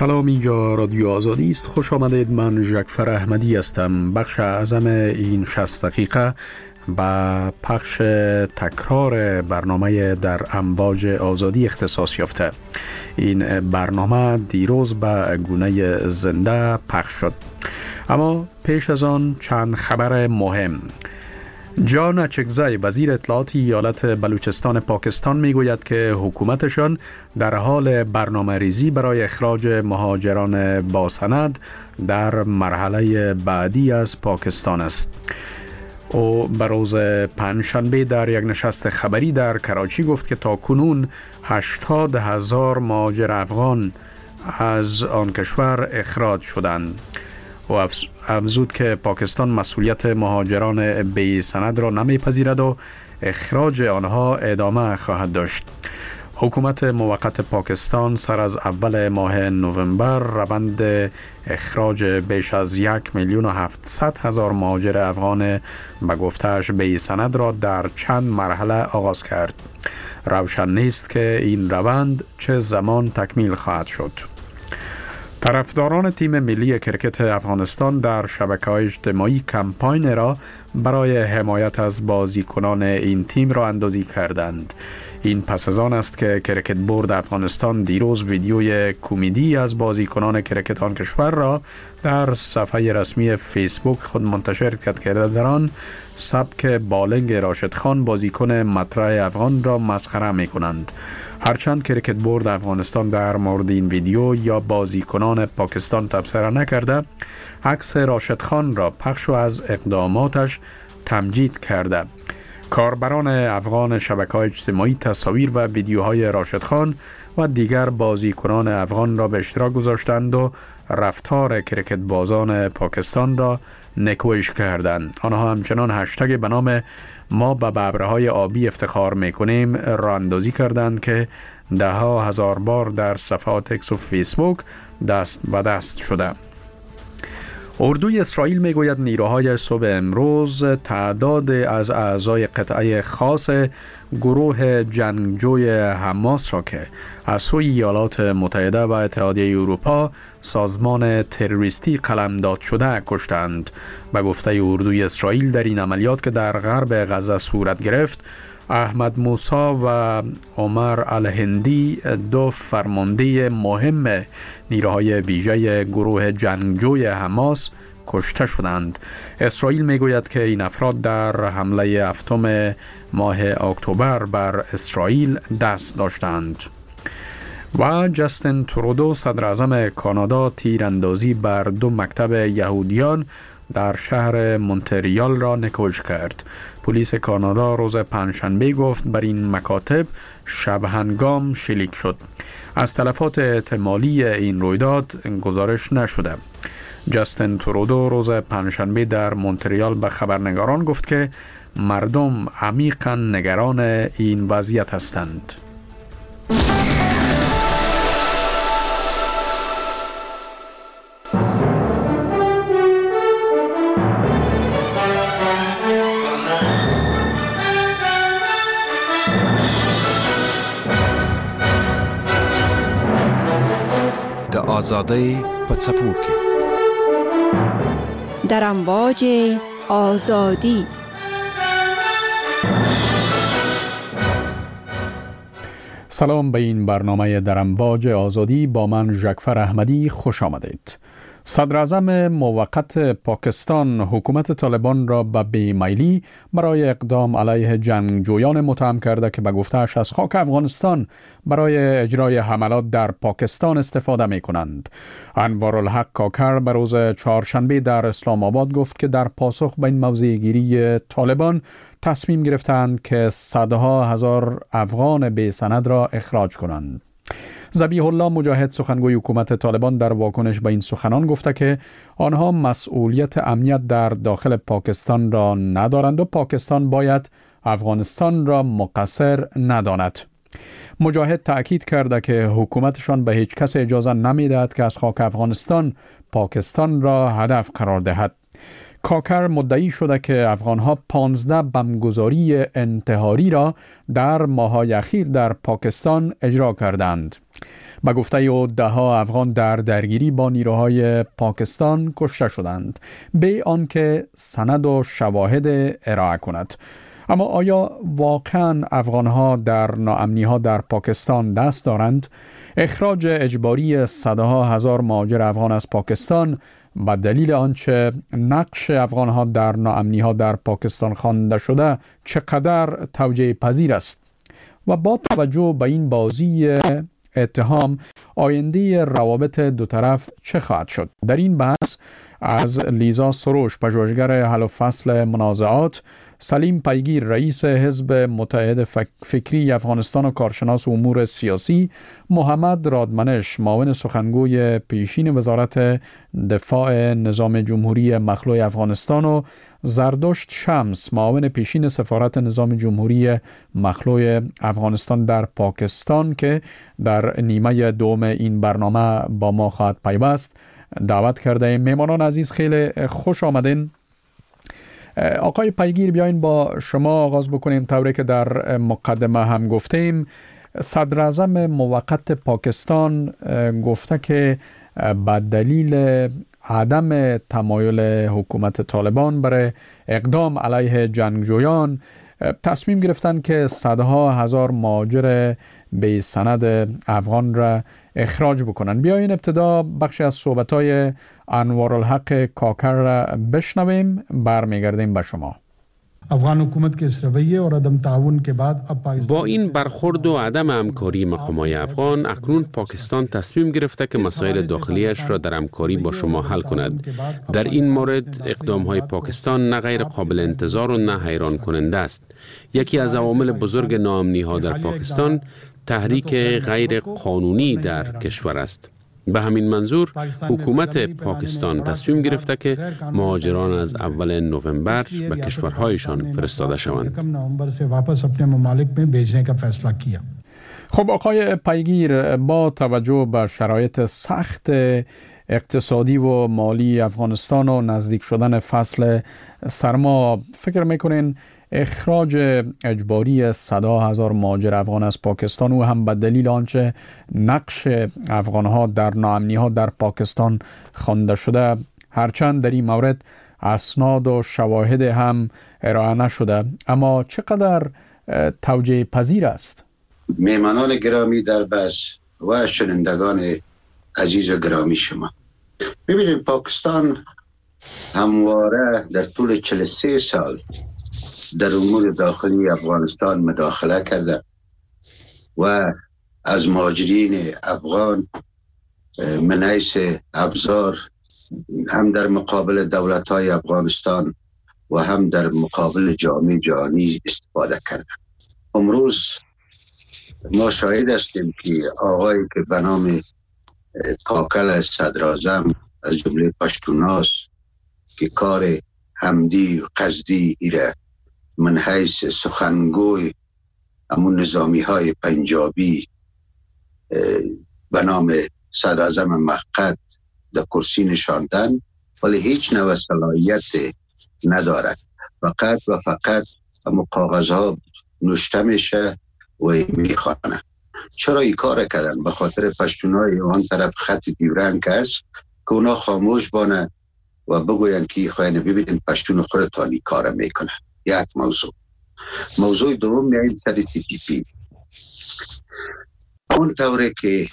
سلام، اینجا رادیو آزادی است. خوش آمدید. من جعفر احمدی هستم. بخش اعظم این 60 دقیقه با پخش تکرار برنامه در امواج آزادی اختصاص یافته. این برنامه دیروز به گونه زنده پخش شد، اما پیش از آن چند خبر مهم. جان اچکزی وزیر اطلاعات ایالت بلوچستان پاکستان میگوید که حکومتشان در حال برنامه ریزی برای اخراج مهاجران با سند در مرحله بعدی از پاکستان است. او به روز پنجشنبه در یک نشست خبری در کراچی گفت که تا کنون 80,000 مهاجر افغان از آن کشور اخراج شدند. و افزود که پاکستان مسئولیت مهاجران بی سند را نمیپذیرد و اخراج آنها ادامه خواهد داشت. حکومت موقت پاکستان سر از اول ماه نوامبر روند اخراج بیش از 1,700,000 مهاجر افغان به گفته‌اش بی سند را در چند مرحله آغاز کرد. روشن نیست که این روند چه زمان تکمیل خواهد شد. طرفداران تیم ملی کرکت افغانستان در شبکه‌های اجتماعی کمپاین را برای حمایت از بازیکنان این تیم را اندازی کردند. این پس از آن است که کرکت بورد افغانستان دیروز ویدیوی کمدی از بازیکنان کرکت آن کشور را در صفحه رسمی فیسبوک خود منتشر کرد که در آن سبک بالنگ راشد خان بازیکن مطرح افغان را مسخره می کنند. هرچند کرکت بورد افغانستان در مورد این ویدیو یا بازیکنان پاکستان تبصره نکرده، عکس راشد خان را پخش و از اقداماتش تمجید کرده. کاربران افغان شبکه‌های اجتماعی تصاویر و ویدیوهای راشد خان و دیگر بازیکنان افغان را به اشتراک گذاشتند و رفتار کرکت بازان پاکستان را نکویش کردند. آنها همچنان هشتگ به نام ما به ببرهای آبی افتخار میکنیم را اندازی کردند که ده ها هزار بار در صفحات اکس و فیسبوک دست به دست شده. اردوی اسرائیل میگوید نیروهای صبح امروز تعداد از اعضای قطعه خاص گروه جنگجوی حماس را که از سوی ایالات متحده و اتحادیه اروپا سازمان تروریستی قلمداد شده کشتند. به گفته اردوی اسرائیل در این عملیات که در غرب غزه صورت گرفت، احمد موسی و عمر الهندی دو فرمانده مهم نیروهای ویژه گروه جنگجوی حماس کشته شدند. اسرائیل میگوید که این افراد در حمله هفتم ماه اکتبر بر اسرائیل دست داشتند. و جاستین ترودو صدر اعظم کانادا تیراندازی بر دو مکتب یهودیان در شهر مونتریال را نکوش کرد. پلیس کانادا روز پنجشنبه گفت بر این مکاتب شب هنگام شلیک شد. از تلفات احتمالی این رویداد گزارش نشده. جاستین ترودو روز پنجشنبه در مونتریال به خبرنگاران گفت که مردم عمیقاً نگران این وضعیت هستند. آزادی پڅپو کې در امواج آزادی. سلام به این برنامه در امواج آزادی با من جعفر احمدی. خوش آمدید. صدر اعظم موقت پاکستان حکومت طالبان را به بیمیلی برای اقدام علیه جنگجویان متهم کرده که به گفته‌اش از خاک افغانستان برای اجرای حملات در پاکستان استفاده می کنند. انوارالحق کاکر به روز چهارشنبه در اسلام آباد گفت که در پاسخ به این موضع گیری طالبان تصمیم گرفتند که صدها هزار افغان بی سند را اخراج کنند. ذبیح الله مجاهد سخنگوی حکومت طالبان در واکنش به این سخنان گفته که آنها مسئولیت امنیت در داخل پاکستان را ندارند و پاکستان باید افغانستان را مقصر نداند. مجاهد تأکید کرده که حکومتشان به هیچ کس اجازه نمی‌دهد که از خاک افغانستان پاکستان را هدف قرار دهد. کاکر مدعی شده که افغانها 15 بمبگذاری انتحاری را در ماه‌های اخیر در پاکستان اجرا کردند. به گفته او ده‌ها افغان در درگیری با نیروهای پاکستان کشته شدند به آنکه سند و شواهد ارائه کند. اما آیا واقعا افغانها در ناامنی‌ها در پاکستان دست دارند؟ اخراج اجباری صدها هزار مهاجر افغان از پاکستان به دلیل آنچه نقش افغانها در ناامنی‌ها در پاکستان خوانده شده چقدر توجیه پذیر است؟ و با توجه به این بازی اتهام آینده روابط دو طرف چه خواهد شد؟ در این بحث از لیزا سروش، پژوهشگر حل و فصل منازعات، سلیم پیگیر، رئیس حزب متحد فکری افغانستان و کارشناس امور سیاسی، محمد رادمنش، معاون سخنگوی پیشین وزارت دفاع نظام جمهوری مخلوع افغانستان و زردشت شمس، معاون پیشین سفارت نظام جمهوری مخلوع افغانستان در پاکستان که در نیمه دوم این برنامه با ما خواهد پیوست، دعوت کرده. میمانان عزیز خیلی خوش آمدین. آقای پیگیر، بیاین با شما آغاز بکنیم. طوری که در مقدمه هم گفتیم، صدر اعظم موقت پاکستان گفته که به دلیل عدم تمایل حکومت طالبان برای اقدام علیه جنگجویان تصمیم گرفتن که صدها هزار مهاجر به سند افغان را اخراج بکنن. بیاین ابتدا بخشی از صحبت‌های انوارالحق کاکر را بشنویم، برمیگردیم به شما. افغان حکومت کے اس رویے اور عدم تعاون کے بعد با این برخورد و عدم همکاری مقامات افغان، اکنون پاکستان تصمیم گرفته که مسائل داخلیش را در همکاری با شما حل کند. در این مورد اقدام‌های پاکستان نه غیر قابل انتظار و نه حیران کننده است. یکی از عوامل بزرگ ناامنی‌ها در پاکستان تحریک غیر قانونی در کشور است. به همین منظور حکومت پاکستان تصمیم گرفته که مهاجران از اول نوامبر به کشورهایشان فرستاده شوند. خب آقای پیگیر، با توجه به شرایط سخت اقتصادی و مالی افغانستان و نزدیک شدن فصل سرما، فکر میکنین اخراج اجباری صدها هزار مهاجر افغان از پاکستان و هم به دلیل آنچه نقش افغانها در ناامنی‌ها در پاکستان خوانده شده، هرچند در این مورد اسناد و شواهد هم ارائه نشده، اما چقدر توجیه پذیر است؟ میهمانان گرامی در بس و شنوندگان عزیز و گرامی شما، ببینید پاکستان همواره در طول 43 سال در امور داخلی افغانستان مداخله کرده و از مهاجرین افغان من حیث ابزار هم در مقابل دولت‌های افغانستان و هم در مقابل جامعه جهانی استفاده کرده. امروز ما شاهد هستیم که آقایی که به نام کاکل صدراعظم از جمله پشتوناس که کار حمدی و قصدی ایره من حیث سخنگوی همون نظامی های پنجابی به نام صدراعظم موقت در کرسی نشاندن، ولی هیچ نوع صلاحیت ندارد. فقط و فقط همون کاغذها نوشته میشه و میخوانه. چرا این کار کردن؟ به خاطر پشتونای آن طرف خط دیورنگ است که اونا خاموش بانه و بگوین که خواهی ببینید پشتون خودتانی کار میکنه. یک موضوع دوم میاییم سر تی تی پی. اون طوره که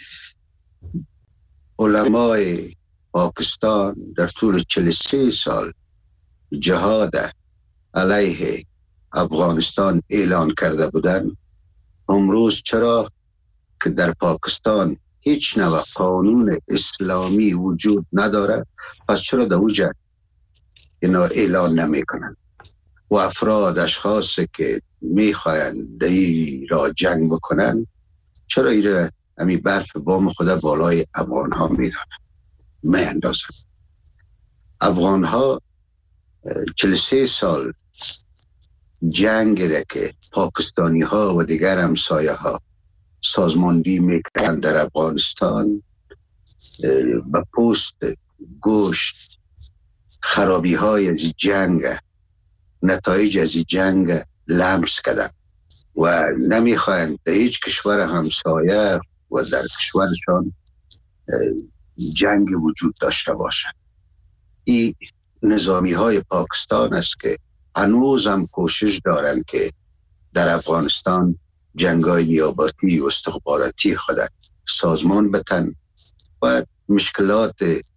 علمای پاکستان در طول 43 سال جهاد علیه افغانستان اعلان کرده بودن، امروز چرا که در پاکستان هیچ نوع قانون اسلامی وجود نداره، پس چرا در اوجه اینا اعلان نمی کنن و افراد اشخاص که میخواین ای را جنگ بکنن چرا ایره همی برف بام خدا بالای افغان ها می اندازن؟ افغان ها 43 سال جنگ را که پاکستانی ها و دیگر همسایه ها سازماندهی میکنن در افغانستان به پوست، گوشت خرابی های از جنگ، نتایج از جنگ لمس کردن و نمیخواهند در هیچ کشور همسایه و در کشورشان جنگ وجود داشته باشند. این نظامی های پاکستان است که هنوز هم کوشش دارند که در افغانستان جنگای نیابتی و استخباراتی خود سازمان بتن و مشکلات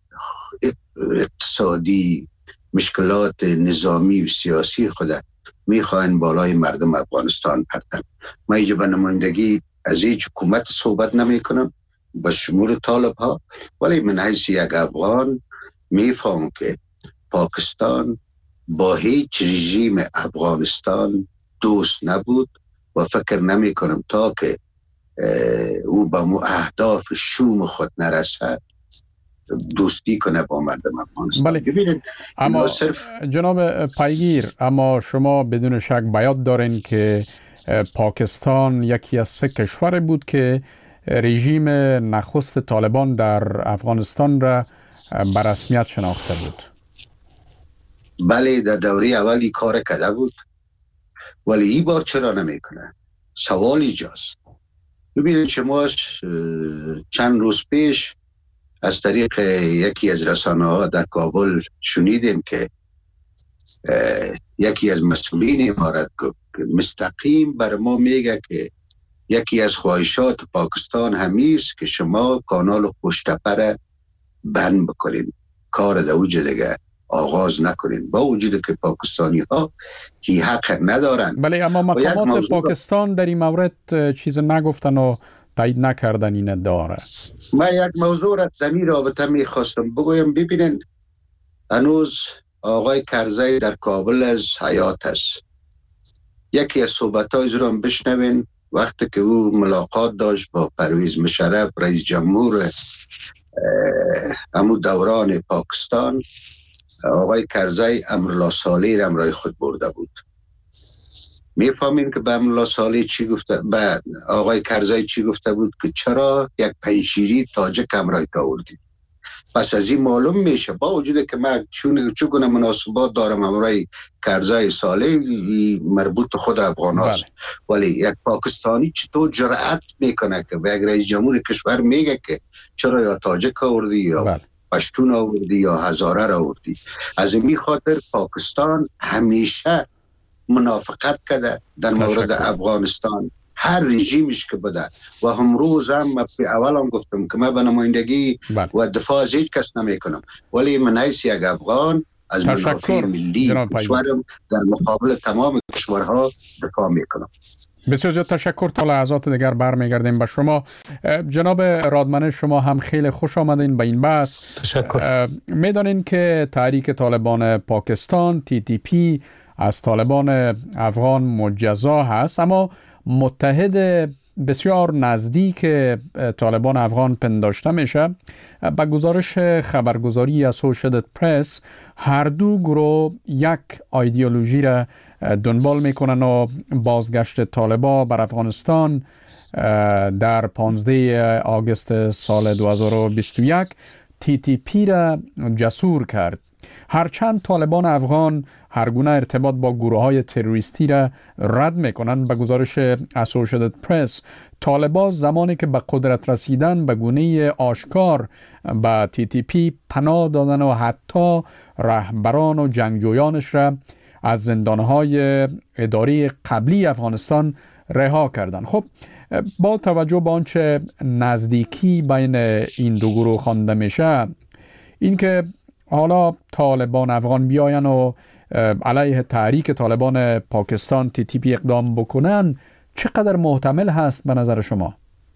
اقتصادی، مشکلات نظامی و سیاسی خود میخواهند بالای مردم افغانستان پرتن. من اینجا به نمایندگی از هیچ حکومت صحبت نمی کنم به شمول طالب ها، ولی من حیث یک افغان میفهم که پاکستان با هیچ رژیم افغانستان دوست نبود و فکر نمی کنم تا که او به اهداف شوم خود نرسد دوستی کنه با مردم افغانستان. بله. اما جناب پیگیر، اما شما بدون شک بیاد دارین که پاکستان یکی از 3 کشور بود که رژیم نخست طالبان در افغانستان را به رسمیت شناخته بود. بله، در دوره اولی کار کرده بود، ولی این بار چرا نمیکنه؟ سوال ایجاست. ببینید شما چند روز پیش از طریق یکی از رسانه ها در کابل شنیدیم که یکی از مسئولین امارت مستقیم بر ما میگه که یکی از خواهشات پاکستان همیست که شما کانال خوشتپه را بند بکنین، کار در اوج دیگه آغاز نکنین، با وجود که پاکستانی ها هی حق ندارن. بله، اما مقامات پاکستان در این مورد چیز نگفتن و تایید نکردن این داره. من یک موضوع را در این رابطه میخواستم بگویم. ببینن هنوز آقای کرزی در کابل از حیات است. یکی از صحبت‌های رو هم بشنوین وقتی که او ملاقات داشت با پرویز مشرف رئیس جمهور همون دوران پاکستان. آقای کرزی امرالله صالح را همراه خود برده بود. میفهمین که به امرالله صالح چی گفته، به آقای کرزی چی گفته بود که چرا یک پنشیری تاجک همراه آوردید. پس از این معلوم میشه با وجود که من چون مناسبات دارم همراه کرزی صالح مربوط خود افغان هاست، ولی یک پاکستانی چطور جرأت میکنه که به یک رئیس جمهور کشور میگه که چرا یا تاجک آوردی یا پشتون آوردی یا هزاره را آوردی. از این خاطر پاکستان همیشه منافقت کرده در مورد افغانستان، هر رژیمش که بوده و امروز هم اول هم گفتم که من به نمایندگی و دفاع از هیچ کس نمی کنم، ولی من حیث یک افغان از منافع ملی کشورم در مقابل تمام کشورها دفاع می کنم. بسیار زیاد تشکر. تا لحظات دیگر برمیگردیم به شما. جناب رادمنه، شما هم خیلی خوش آمدین به این بحث. تشکر. میدانین که تحریک طالبان پاکستان TTP از طالبان افغان مجزا هست، اما متحد بسیار نزدیک طالبان افغان پنداشته میشه. با گزارش خبرگزاری اسوشییتد پرس هر دو گروه یک ایدئولوژی را دنبال میکنن و بازگشت طالبان بر افغانستان در 15 آگوست سال 2021 TTP را جسور کرد. هرچند طالبان افغان هر گونه ارتباط با گروه‌های تروریستی را رد می‌کنند، به گزارش اسوشییتد پرس طالبان زمانی که به قدرت رسیدن به گونه آشکار به TTP پناه دادن و حتی رهبران و جنگجویانش را از زندان‌های اداری قبلی افغانستان رها کردند. خب با توجه به آنچه نزدیکی بین این دو گروه خوانده میشه، اینکه حالا طالبان افغان بیاین و علیه تحریک طالبان پاکستان TTP اقدام بکنن چقدر محتمل هست به نظر شما؟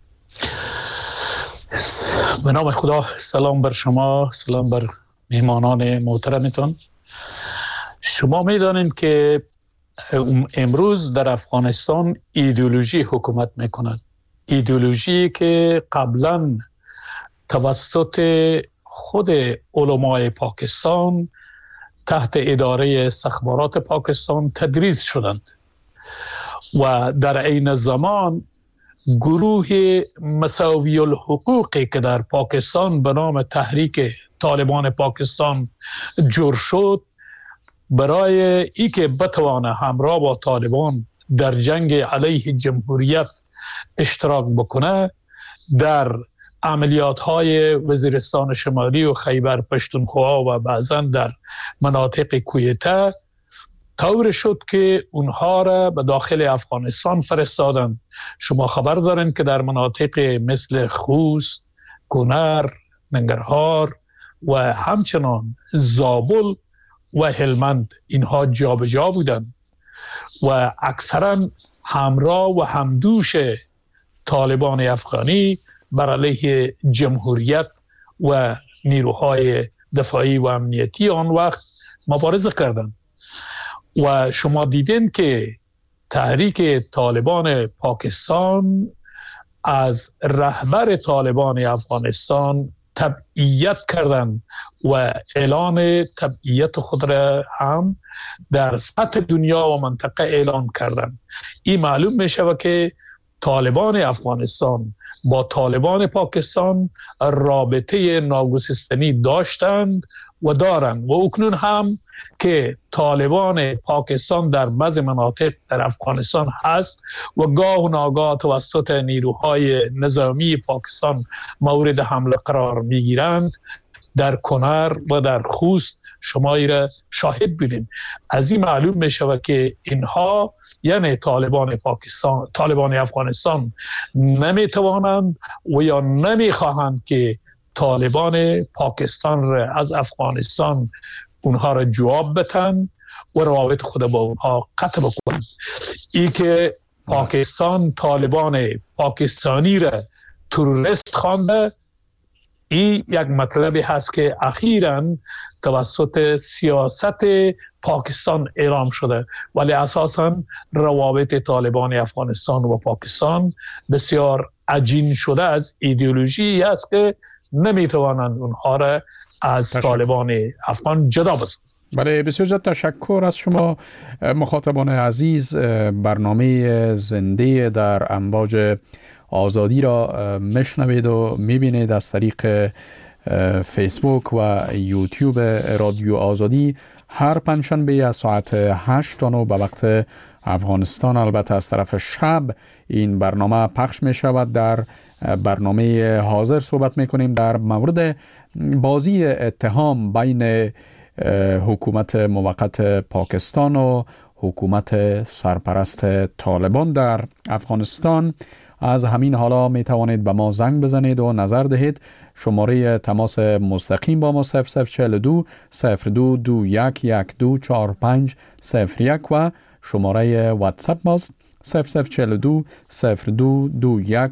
به نام خدا، سلام بر شما، سلام بر مهمانان محترمتون. شما میدانید که امروز در افغانستان ایدئولوژی حکومت میکند، ایدئولوژی که قبلا توسط خود علمای پاکستان تحت اداره استخبارات پاکستان تدریس شدند و در عین زمان گروه مساوی الحقوقی که در پاکستان به نام تحریک طالبان پاکستان جور شد برای ای که بتوانه همراه با طالبان در جنگ علیه جمهوریت اشتراک بکنه، در عملیات های وزیرستان شمالی و خیبر پشتونخوا و بعضا در مناطق کویته طور شد که اونها را به داخل افغانستان فرستادند. شما خبر دارین که در مناطق مثل خوست، کنر، ننگرهار و همچنان زابل و هلمند اینها جابجا بودند و اکثرا همراه و همدوش طالبان افغانی بر علیه جمهوریت و نیروهای دفاعی و امنیتی آن وقت مبارزه کردند. و شما دیدین که تحریک طالبان پاکستان از رهبر طالبان افغانستان تبعیت کردند و اعلان تبعیت خود را هم در سطح دنیا و منطقه اعلان کردند. این معلوم می شود که طالبان افغانستان با طالبان پاکستان رابطه ناگسستنی داشتند و دارند و اکنون هم که طالبان پاکستان در بعض مناطق در افغانستان هست و گاه و ناگاه توسط نیروهای نظامی پاکستان مورد حمله قرار میگیرند. در کنر و در خوست شما را شاهد بودین. از این معلوم می شود که اینها یعنی طالبان پاکستان، طالبان افغانستان نمی توانند و یا نمی خواهند که طالبان پاکستان را از افغانستان اونها را جواب بتن و روابط خود با اونها قطع بکنند. ای که پاکستان طالبان پاکستانی را تروریست خوانده، این یک مطلبی هست که اخیراً توسط سیاست پاکستان اعلام شده، ولی اساساً روابط طالبان افغانستان و پاکستان بسیار عجین شده از ایدئولوژی است که نمیتوانند اونها را از طالبان افغان جدا بسازند. بله، بسیار زیاد تشکر از شما مخاطبان عزیز. برنامه زنده در امواج آزادی را میشنوید و میبینید از طریق فیسبوک و یوتیوب رادیو آزادی هر پنجشنبه از ساعت 8 تا 9 به وقت افغانستان. البته از طرف شب این برنامه پخش می شود. در برنامه حاضر صحبت می کنیم در مورد بازی اتهام بین حکومت موقت پاکستان و حکومت سرپرست طالبان در افغانستان. از همین حالا می توانید به ما زنگ بزنید و نظر دهید. شماره تماس مستقیم با ما 0042 02 21 1245 01 و شماره واتساپ ماست 0042 02 21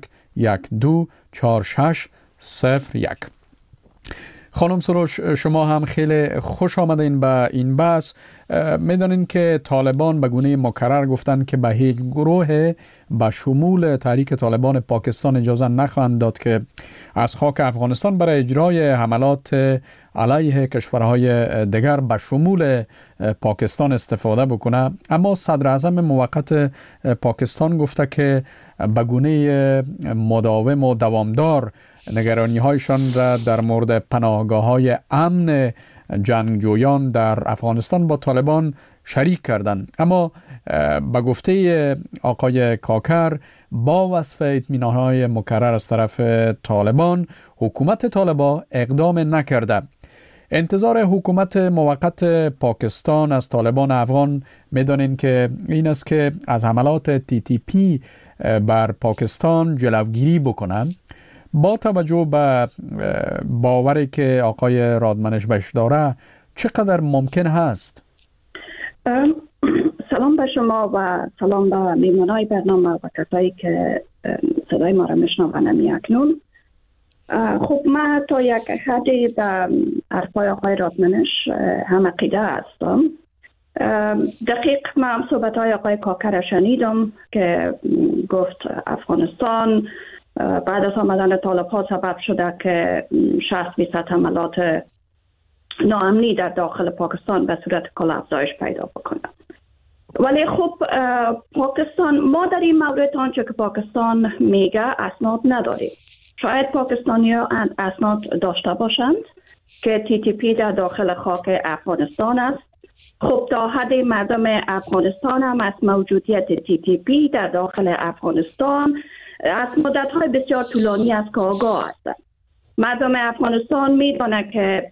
1246 01. خانم سروش، شما هم خیلی خوش آمدین به این بحث. میدانین که طالبان به گونه مکرر گفتن که به هیچ گروه به شمول تحریک طالبان پاکستان اجازه نخواهند داد که از خاک افغانستان برای اجرای حملات علیه کشورهای دیگر به شمول پاکستان استفاده بکنه. اما صدر اعظم موقت پاکستان گفته که به گونه مداوم و دوامدار نگرانی هایشان را در مورد پناهگاه های امن جنگجویان در افغانستان با طالبان شریک کردند. اما به گفته آقای کاکر با وصف اطمینان های مکرر از طرف طالبان، حکومت طالبان اقدام نکرده. انتظار حکومت موقت پاکستان از طالبان افغان میدانین که این است که از حملات TTP بر پاکستان جلوگیری بکنند. با توجه به باوری که آقای رادمنش بهش داره چقدر ممکن هست؟ سلام به شما و سلام به میمانای برنامه و کسایی که صدای ما را میشنوند اکنون. خب من تا یک حدی به حرفای آقای رادمنش هم عقیده هستم. دقیق من صحبت های آقای کاکر را شنیدم که گفت افغانستان بعد از آمدن طالب‌ها سبب شده که 60% حملات ناامنی در داخل پاکستان به صورت کل افزایش پیدا بکنه. ولی خب پاکستان، ما در این مورد آنچه که پاکستان میگه اسناد نداریم. شاید پاکستانی‌ها اسناد داشته باشند، که TTP در داخل خاک افغانستان است. خب تا حد مردم افغانستان هم از موجودیت TTP در داخل افغانستان از مدت‌های بسیار طولانی از که آگاه هستند. مردم افغانستان می‌دانند که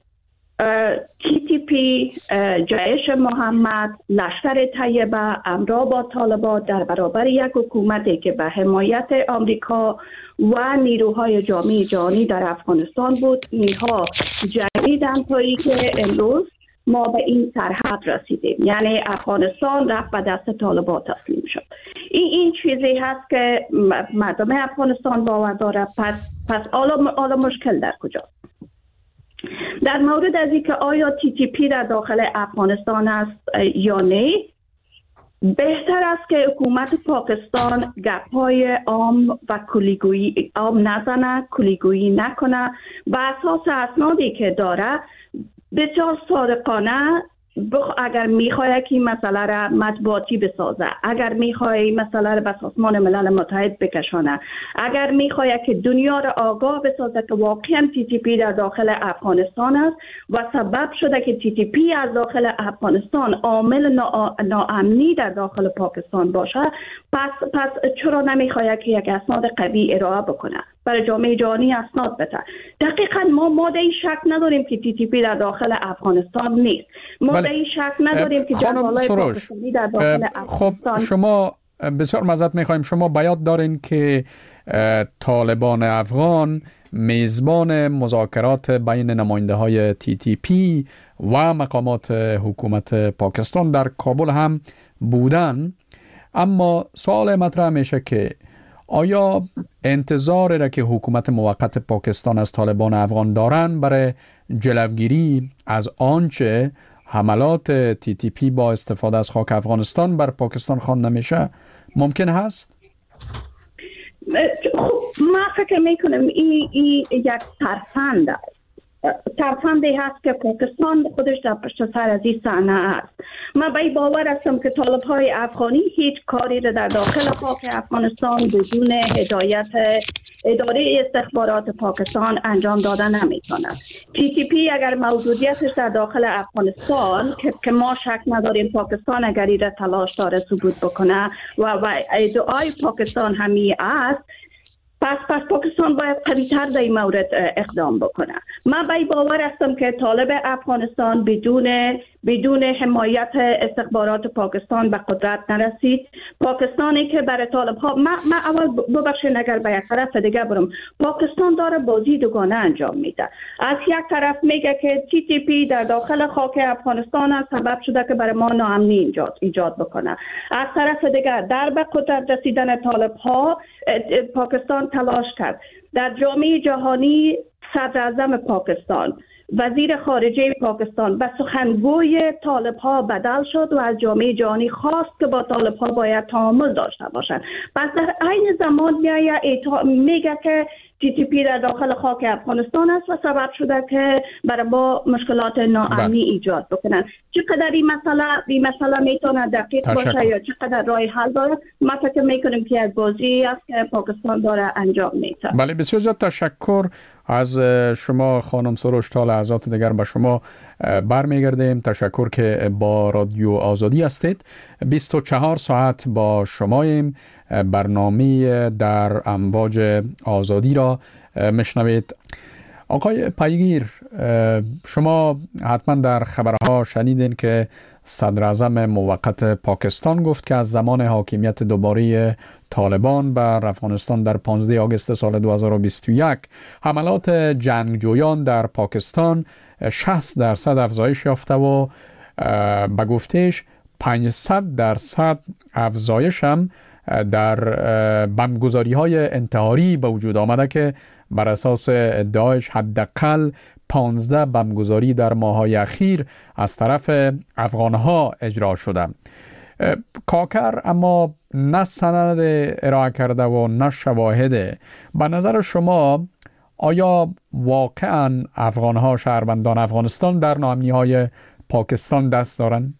TTP، جیش محمد، لشکر طیبه، امرا با طالبان در برابر یک حکومتی که به حمایت آمریکا و نیروهای جامعه جهانی در افغانستان بود، اینها جنگیدند تا اینکه امروز ما به این سرحد رسیدیم، یعنی افغانستان رفت به دست طالبان تسلیم شد. این چیزی هست که مردم افغانستان باور داره. پس حالا مشکل در کجاست؟ در مورد از اینکه آیا TTP در داخل افغانستان است یا نه، بهتر است که حکومت پاکستان گپ‌های عام و کلیگویی عام نزنه، کلیگویی نکنه، به اساس اسنادی که داره بسیار صادقانه. اگر میخواد که این مسئله را مطبوعاتی بسازه، اگر میخواد این مسئله را به سازمان ملل متحد بکشانه، اگر میخواد که دنیا را آگاه بسازه که واقعا TTP در داخل افغانستان است و سبب شده که TTP از داخل افغانستان عامل ناامنی در داخل پاکستان باشه، پس چرا نمیخواد که یک اسناد قوی ارائه بکنه، برای جامعه جهانی اسناد بده؟ دقیقاً ما در این شک نداریم که TTP در داخل افغانستان نیست. ما در این شک نداریم که جنگ‌های پاکستانی در داخل افغانستان. خب شما بسیار معذرت می‌خوایم، شما بیان دارین که طالبان افغان میزبان مذاکرات بین نماینده‌های TTP و مقامات حکومت پاکستان در کابل هم بودن، اما سوال مطرح میشه که آیا انتظاری را که حکومت موقت پاکستان از طالبان افغان دارن برای جلوگیری از آنچه حملات TTP با استفاده از خاک افغانستان بر پاکستان خوانده میشه ممکن هست؟ خب ما فکر میکنم این یک ترفندی هست که پاکستان خودش در پشت سر از این صحنه است. من به این باور هستم که طالب‌های افغانی هیچ کاری را در داخل خاک افغانستان بدون هدایت اداره استخبارات پاکستان انجام دادن نمی‌تواند. TTP اگر موجودیتش در داخل افغانستان که ما شک نداریم پاکستان اگر این را تلاش داره ثبوت بکنه و ادعای پاکستان همی است، پس پاکستان باید قوی‌تر در این مورد اقدام بکنه. من به این باور هستم که طالب افغانستان بدون حمایت استخبارات پاکستان به قدرت نرسید. پاکستانی که برای طالب‌ها من اول ببخشید اگر به یک طرف دیگه برم، پاکستان داره بازی دوگانه انجام میده. از یک طرف میگه که TTP در داخل خاک افغانستان سبب شده که برای ما ناامنی ایجاد بکنه. از طرف دیگه در به قدرت رسیدن طالب‌ها پاکستان تلاش کرد. در جامعه جهانی صدر اعظم پاکستان، وزیر خارجه پاکستان به سخنگوی طالب‌ها بدل شد و از جامعه جهانی خواست که با طالب‌ها باید تعامل داشته باشند. پس در عین زمان میگه که TTP در داخل خاک افغانستان است و سبب شده که برای ما مشکلات ناامنی ایجاد بکنن. چقدر این مسئله میتونه دقیق باشه یا چقدر راه حل داره، ما فکر میکنیم که یک بازی است که پاکستان داره انجام میده. بله، بسیار زیاد تشکر از شما خانم سروش. تا لحظات دیگر به شما برمیگردیم. تشکر که با رادیو آزادی هستید. 24 ساعت با شماییم. برنامه در امواج آزادی را میشنوید. آقای پیگیر، شما حتما در خبرها شنیدین که صدر اعظم موقت پاکستان گفت که از زمان حاکمیت دوباره طالبان بر افغانستان در 15 آگوست سال 2021 حملات جنگجویان در پاکستان 60% افزایش یافته و به گفتش 500% افزایش هم در بمبگذاری های انتحاری به وجود آمده که بر اساس ادعایش حداقل 15 بمبگذاری در ماه‌های اخیر از طرف افغانها اجرا شده. کاکر اما نه سند ارائه کرده و نه شواهد. به نظر شما آیا واقعا افغانها، شهروندان افغانستان در ناامنی‌های پاکستان دست دارند؟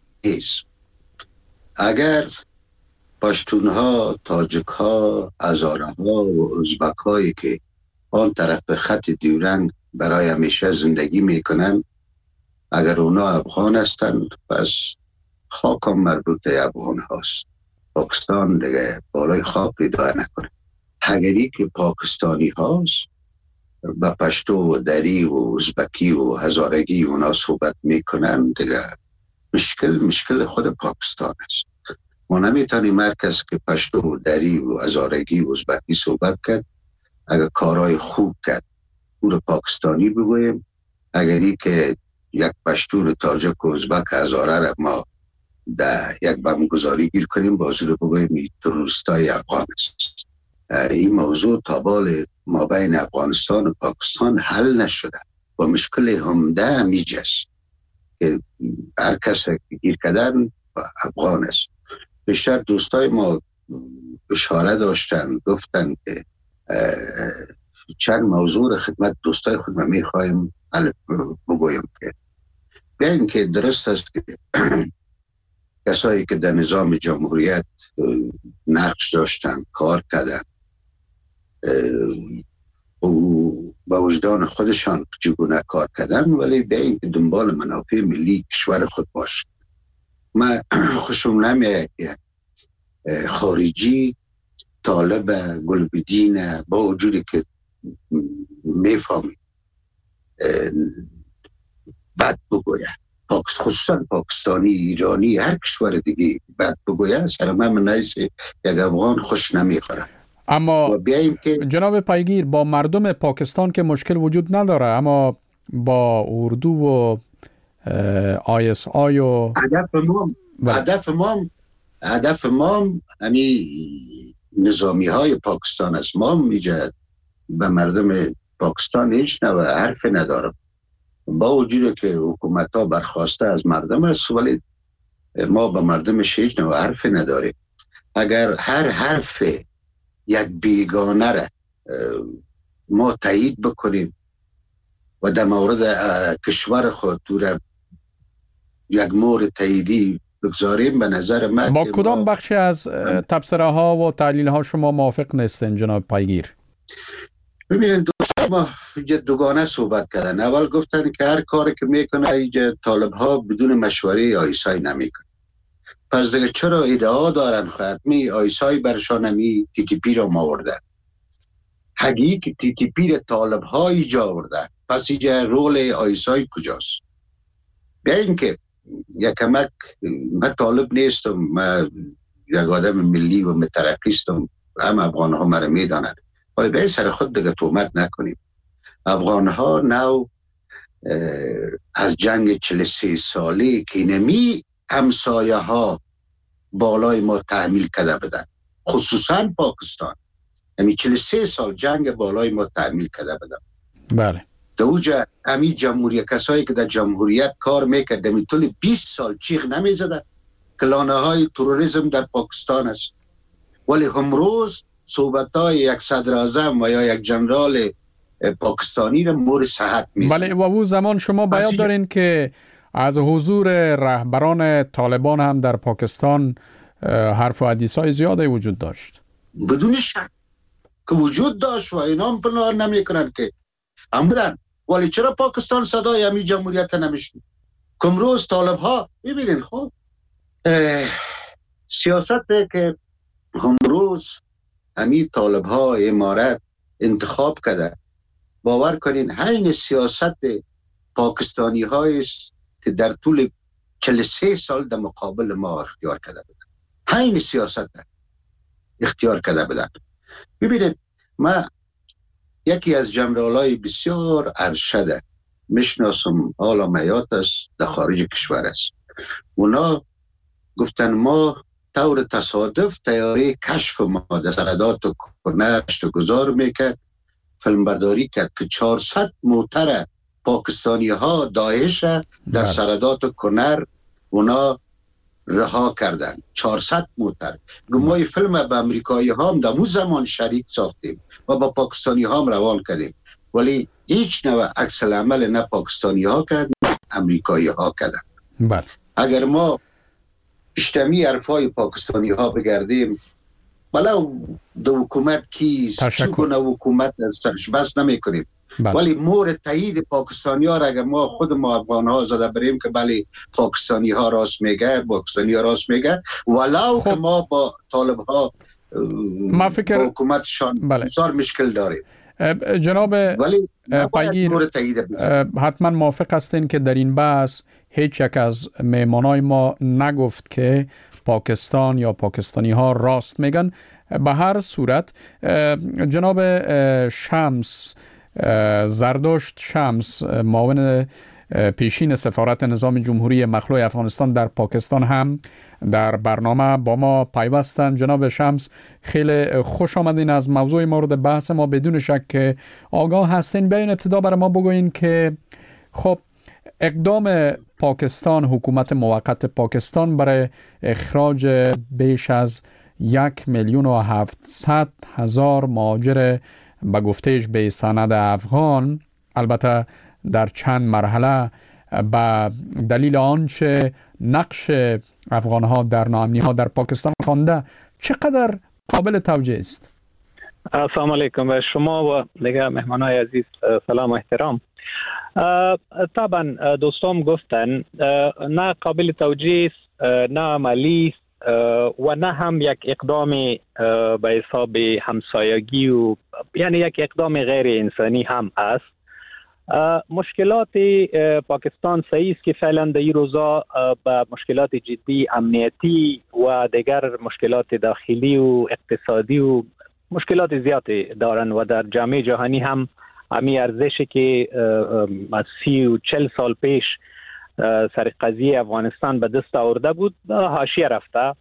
اگر پشتونها، تاجکها، هزاره‌ها و ازبک‌هایی که آن طرف خط دیورنگ برای همیشه زندگی میکنن. اگر اونا افغان هستند پس خاکم مربوط افغان هاست. پاکستان دیگه بالای خاک پیدا نکنه. اگری که پاکستانی هاست با پشتو و دری و ازبکی و هزارگی اونا صحبت میکنن دیگه مشکل خود پاکستان است. ما نمیتونیم مرکز که پشتو و دری و هزارگی و ازبکی صحبت کرد اگر کارهای خوب کرد او رو پاکستانی بگویم. اگری که یک پشتو تاجک و ازبک هزاره را ما در یک بمگذاری گیر کنیم بازی رو بگویم این تروریستای افغان است. این موضوع تا بال ما بین افغانستان و پاکستان حل نشده و مشکل همده همیجه است که هر کس که گیر کردن افغان است. بیشتر دوستای ما اشاره داشتن گفتن که چند موضوع خدمت دوستای خود ما میخوایم بگویم که بیاین که درست است که کسایی که در نظام جمهوریت نقش داشتن کار کردن با وجدان خودشان چگونه کار کردن ولی بیاین که دنبال منافع ملی کشور خود باشه. من خوشم نمیاد که خارجی طالب گلبدین با وجودی که میفهمی بد بگوید خصوصا پاکستانی ایرانی هر کشور دیگه بد بگوید سر من نیست یک افغان خوش نمیخوره. اما جناب پیگیر با مردم پاکستان که مشکل وجود نداره اما با اردو و ISI و هدف ما همی نظامی های پاکستان است. ما میجد به مردم پاکستان هیچ نوع حرف ندارم با وجود که حکومت ها برخواسته از مردم است ولی ما به مردمش هیچ نوع حرف نداریم. اگر هر حرف یک بیگانه را ما تایید بکنیم و در مورد کشور خود را یک مورد تاییدی بگذاریم به نظر من با کدام بخشی از تبصره ها و تحلیل ها شما موافق نیستین جناب پیگیر؟ ببینید دوستان ما دوگانه صحبت کردن. اول گفتن که هر کاری که میکنه اینجا طالب ها بدون مشوره آیسای نمیکنه. پس دیگه چرا ادعا دارن خدمی آیسای برشان همی TTP را آوردن؟ حقیقی که TTP را طالب ها ایجا آوردن پس اینجا رول آیسای کجاست؟ بیاین که یکمک من طالب نیستم، من یک آدم ملی و مترقیستم، هم افغان ها مرا میدانند ولی به سر خود دیگه تهمت نکنیم. افغان ها نو از جنگ 43 ساله که نمی همسایه ها بالای ما تحمیل کرده بدن خصوصا پاکستان همی 43 سال جنگ بالای ما تحمیل کرده بدن. بله دوجه همی جمهوریت کسایی که در جمهوریت کار میکرد همی طول 20 سال چیخ نمیزده که لانه های تروریسم در پاکستان است ولی همروز صحبت های یک صدر اعظم و یا یک جنرال پاکستانی را مورد صحت میزنه. بله و او زمان شما بیان دارین که از حضور رهبران طالبان هم در پاکستان حرف و حدیث های زیاده وجود داشت. بدون شک که وجود داشت و اینا هم پنهان نمی کنند که امدن ولی چرا پاکستان صدای همی جمهوریت نمیشنید؟ کمروز طالب ها ببینین خب سیاست که امروز همی طالب ها امارت انتخاب کرده باور کنین این سیاست پاکستانی هایست که در طول 43 سال در مقابل ما اختیار کرده بودن. این سیاست اختیار کرده بودن. ببینید ما یکی از جنرالای بسیار ارشده میشناسم حالا میات است در خارج کشور است. اونا گفتن ما طور تصادف تیاره کشف ما در سردات و کنشت و گذار میکرد فیلمبرداری کرد که 400 موتر پاکستانی ها داعش در سردات و کنر اونا رها کردن. 400 موتر ما فیلم به امریکایی ها هم در اون زمان شریک ساختیم و با پاکستانی ها هم روان کردیم ولی هیچ نوع عکس العمل نه پاکستانی ها کرد نه امریکایی ها کردن. بله. اگر ما اشتمی حرفای پاکستانی ها بگردیم بلا دو حکومت کیست، چگونه حکومت سرش بس نمی کنیم. ولی مور تایید پاکستانی ها را اگر ما خود ما افغان ها زده بریم که بله پاکستانی ها راست میگه، پاکستانی ها راست میگه، ولو که ما با طالب ها ما فکر با حکومتشان بسیار مشکل داریم. جناب پیگیر حتما موافق هستین که در این بحث هیچ یک از مهمانای ما نگفت که پاکستان یا پاکستانی ها راست میگن. به هر صورت جناب شمس زردشت شمس، معاون پیشین سفارت نظام جمهوری مخلوع افغانستان در پاکستان، هم در برنامه با ما پیوستند. جناب شمس خیلی خوش آمدین از موضوع مورد بحث ما. بدون شک که آگاه هستین، بیاین ابتدا برای ما بگوین که خب اقدام پاکستان، حکومت موقت پاکستان برای اخراج بیش از 1,700,000 مهاجر به گفتهش به سند افغان، البته در چند مرحله، به دلیل آنچه نقش افغان ها در ناامنی ها در پاکستان خوانده، چقدر قابل توجیه است؟ السلام علیکم و شما و دیگر مهمانای عزیز سلام و احترام. طبعا دوستان گفتن نه قابل توجیه است، نه عملی است و نه هم یک اقدام به حساب همسایگی و یعنی یک اقدام غیر انسانی هم است. مشکلات پاکستان صحیح است که فعلا در این روزا با مشکلات جدی امنیتی و دیگر مشکلات داخلی و اقتصادی و مشکلات زیادی دارن و در جامعه جهانی هم همی ارزشی که از 30 و 40 سال پیش سر قضیه افغانستان به دست آورده بود حاشیه رفته.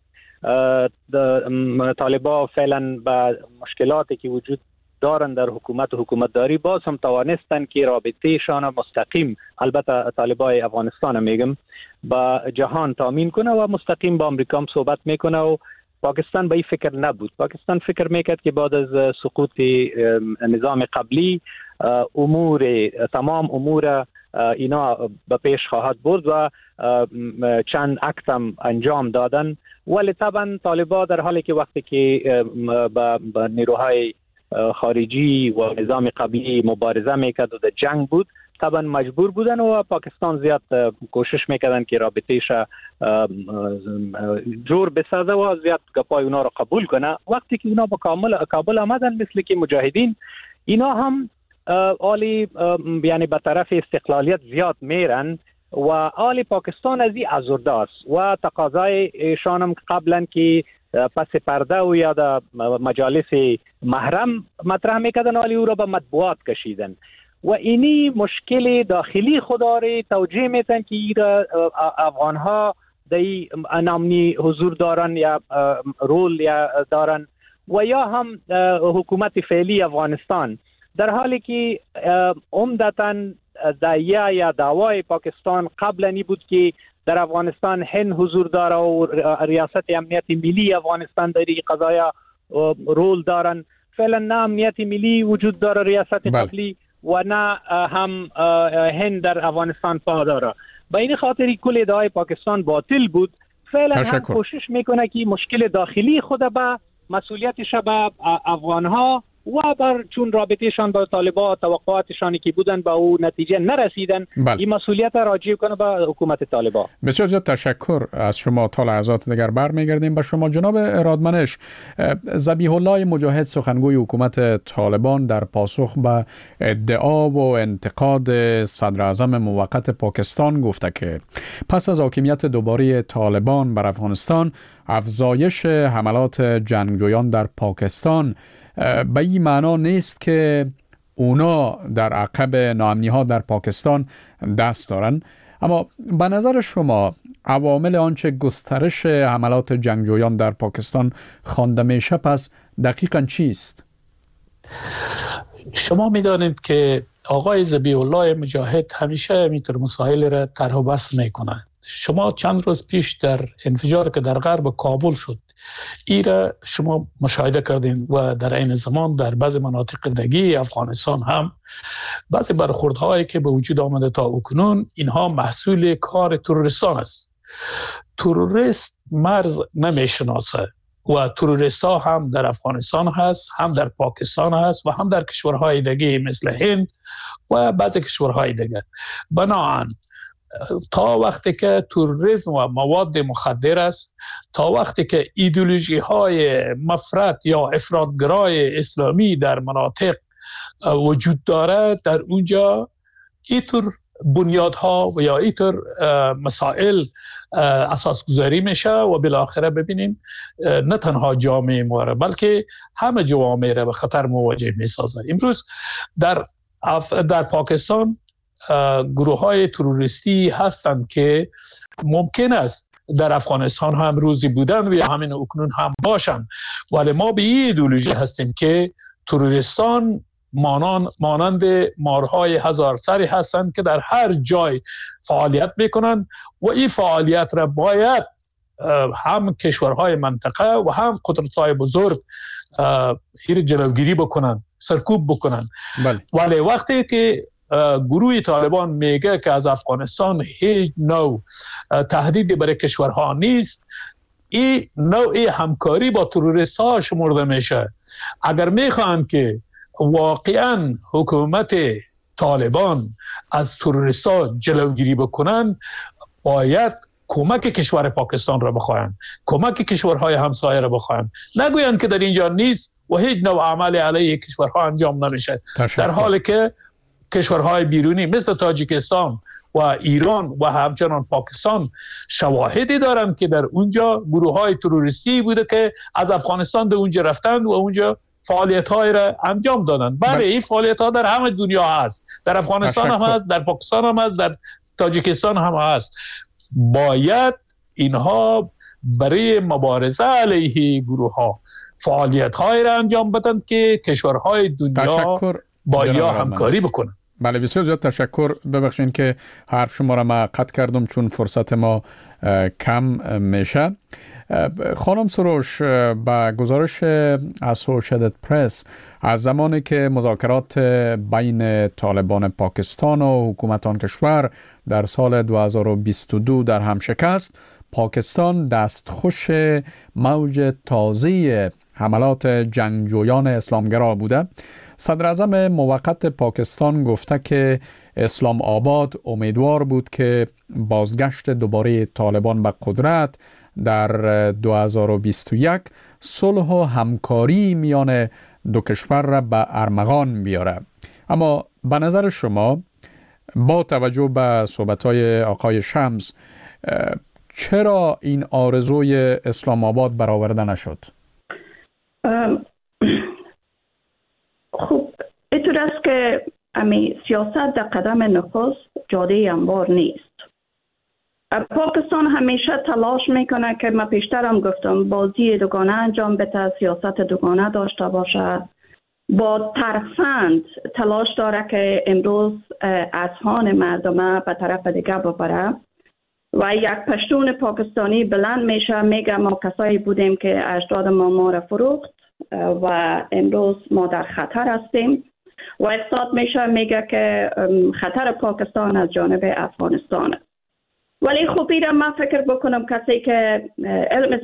طالبان فعلا با مشکلاتی که وجود دارن در حکومت و حکومتداری باز هم توانستن که رابطه شان مستقیم، البته طالبان افغانستان میگم، با جهان تامین کنه و مستقیم با امریکا هم صحبت میکنه و پاکستان به این فکر نبود. پاکستان فکر میکرد که بعد از سقوط نظام قبلی تمام امور اینا به پیش خواهد برد و چند اکت هم انجام دادن. ولی طبعا طالبان در حالی که وقتی که با نیروهای خارجی و نظام قبلی مبارزه میکرد و در جنگ بود، طبعا مجبور بودن و پاکستان زیاد کوشش میکردن که رابطهش جور بسازه و زیاد گپای اونا رو قبول کنه. وقتی که اونا با کابل آمدن مثل که مجاهدین، اینا هم آلی یعنی به طرف استقلالیت زیاد میرن و آلی پاکستان از این ازرده است و تقاضای شانم قبلا که پس پرده و یا در مجالس محرم مطرح میکردن، آلی او را به مطبوعات کشیدن و اینی مشکل داخلی خدا را توجیه میتن که افغان ها در نامنی حضور دارن یا رول یا دارن و یا هم حکومت فعلی افغانستان، در حالی که عمدتاً دعیه یا دعوای پاکستان قبلنی بود که در افغانستان هند حضور داره و ریاست امنیت ملی افغانستان در این قضایا رول دارن. فعلا نه امنیت ملی وجود داره ریاست قبلی و نه هم هند در افغانستان پا داره. به این خاطر کل ادعای پاکستان باطل بود. فعلا هم کوشش میکنه که مشکل داخلی خود به مسئولیتش به افغانها و بر چون رابطهشان با طالبان توقعاتشانی که بودن با او نتیجه نرسیدن، این مسئولیت راجع کنه به حکومت طالبان. بسیار زیاد تشکر از شما. تا لحظات دیگر برمیگردیم به شما. جناب رادمنش، ذبیح الله مجاهد سخنگوی حکومت طالبان در پاسخ به ادعا و انتقاد صدر اعظم موقت پاکستان گفته که پس از حاکمیت دوباره طالبان بر افغانستان، افزایش حملات جنگجویان در پاکستان به این معنا نیست که اونا در عقب ناامنی ها در پاکستان دست دارن. اما به نظر شما عوامل آنچه گسترش حملات جنگجویان در پاکستان خوانده میشه پس دقیقاً چیست؟ شما میدانید که آقای ذبیح الله مجاهد همیشه میتر مسائل را طرح و بحث میکنه. شما چند روز پیش در انفجار که در غرب کابل شد، ای را شما مشاهده کردین و در این زمان در بعض مناطق دیگه افغانستان هم بعضی برخوردهایی که به وجود آمده تا اکنون، اینها محصول کار تروریستان است. تروریست مرز نمیشناسه و تروریست ها هم در افغانستان هست، هم در پاکستان هست و هم در کشورهای دیگه مثل هند و بعضی کشورهای دیگه. بنابراین تا وقتی که تروریسم و مواد مخدر است، تا وقتی که ایدئولوژی های مفرط یا افراطگرای اسلامی در مناطق وجود داره، در اونجا اینطور بنیادها و یا اینطور مسائل اساس گذاری میشه و بالاخره ببینیم نه تنها جامعه ما را بلکه همه جوامع را به خطر مواجه میسازه. امروز در پاکستان گروه های تروریستی هستند که ممکن است در افغانستان هم روزی بودن و یا همین اکنون هم باشند، ولی ما به این ایدئولوژی هستیم که تروریستان مانند مارهای هزار سری هستند که در هر جای فعالیت میکنند و این فعالیت را باید هم کشورهای منطقه و هم قدرت‌های بزرگ این جلوگیری بکنند، سرکوب بکنند. ولی وقتی که گروه طالبان میگه که از افغانستان هیچ نوع تهدیدی برای کشورها نیست، این نوع همکاری با تروریست ها شمرده میشه. اگر میخوان که واقعا حکومت طالبان از تروریست ها جلوگیری بکنن، باید کمک کشور پاکستان را بخواهند، کمک کشورهای همسایه را بخواهند، نگویند که در اینجا نیست و هیچ نوع عمل علیه کشورها انجام نمیشه. در حالی که کشورهای بیرونی مثل تاجیکستان و ایران و همچنان پاکستان شواهدی دارند که در اونجا گروه های تروریستی بوده که از افغانستان به اونجا رفتند و اونجا فعالیت های را انجام دادند. بله این فعالیت ها در همه دنیا هست، در افغانستان هم هست، در پاکستان هم هست، در تاجیکستان هم هست. باید اینها برای مبارزه علیه گروه ها فعالیت های را انجام بدند که کشورهای دنیا با یا همکاری بکنند. بله بسیار زیاد تشکر. ببخشید که حرف شما را من قطع کردم چون فرصت ما کم میشه. خانم سروش، با گزارش اسوسییتد پرس از زمانی که مذاکرات بین طالبان پاکستان و حکومت آن کشور در سال 2022 در هم شکست، پاکستان دستخوش موج تازه حملات جنگجویان اسلامگرا بوده. صدر اعظم موقت پاکستان گفته که اسلام آباد امیدوار بود که بازگشت دوباره طالبان به قدرت در 2021 صلح و همکاری میان دو کشور را به ارمغان بیاره. اما به نظر شما با توجه به صحبت‌های آقای شمس چرا این آرزوی اسلام آباد برآورده نشد؟ خب اینطور است که سیاست در قدم نخست جاده هموار نیست. پاکستان همیشه تلاش میکنه که من پیشترم گفتم بازی دوگانه انجام بده، سیاست دوگانه داشته باشه. با ترفند تلاش داره که امروز اذهان مردم به طرف دیگه ببره و یک پشتون پاکستانی بلند میشه میگه ما کسایی بودیم که اجداد ما را فروخت و امروز ما در خطر هستیم و استاد میشه میگه که خطر پاکستان از جانب افغانستان است. ولی خب ایره من فکر بکنم کسی که علم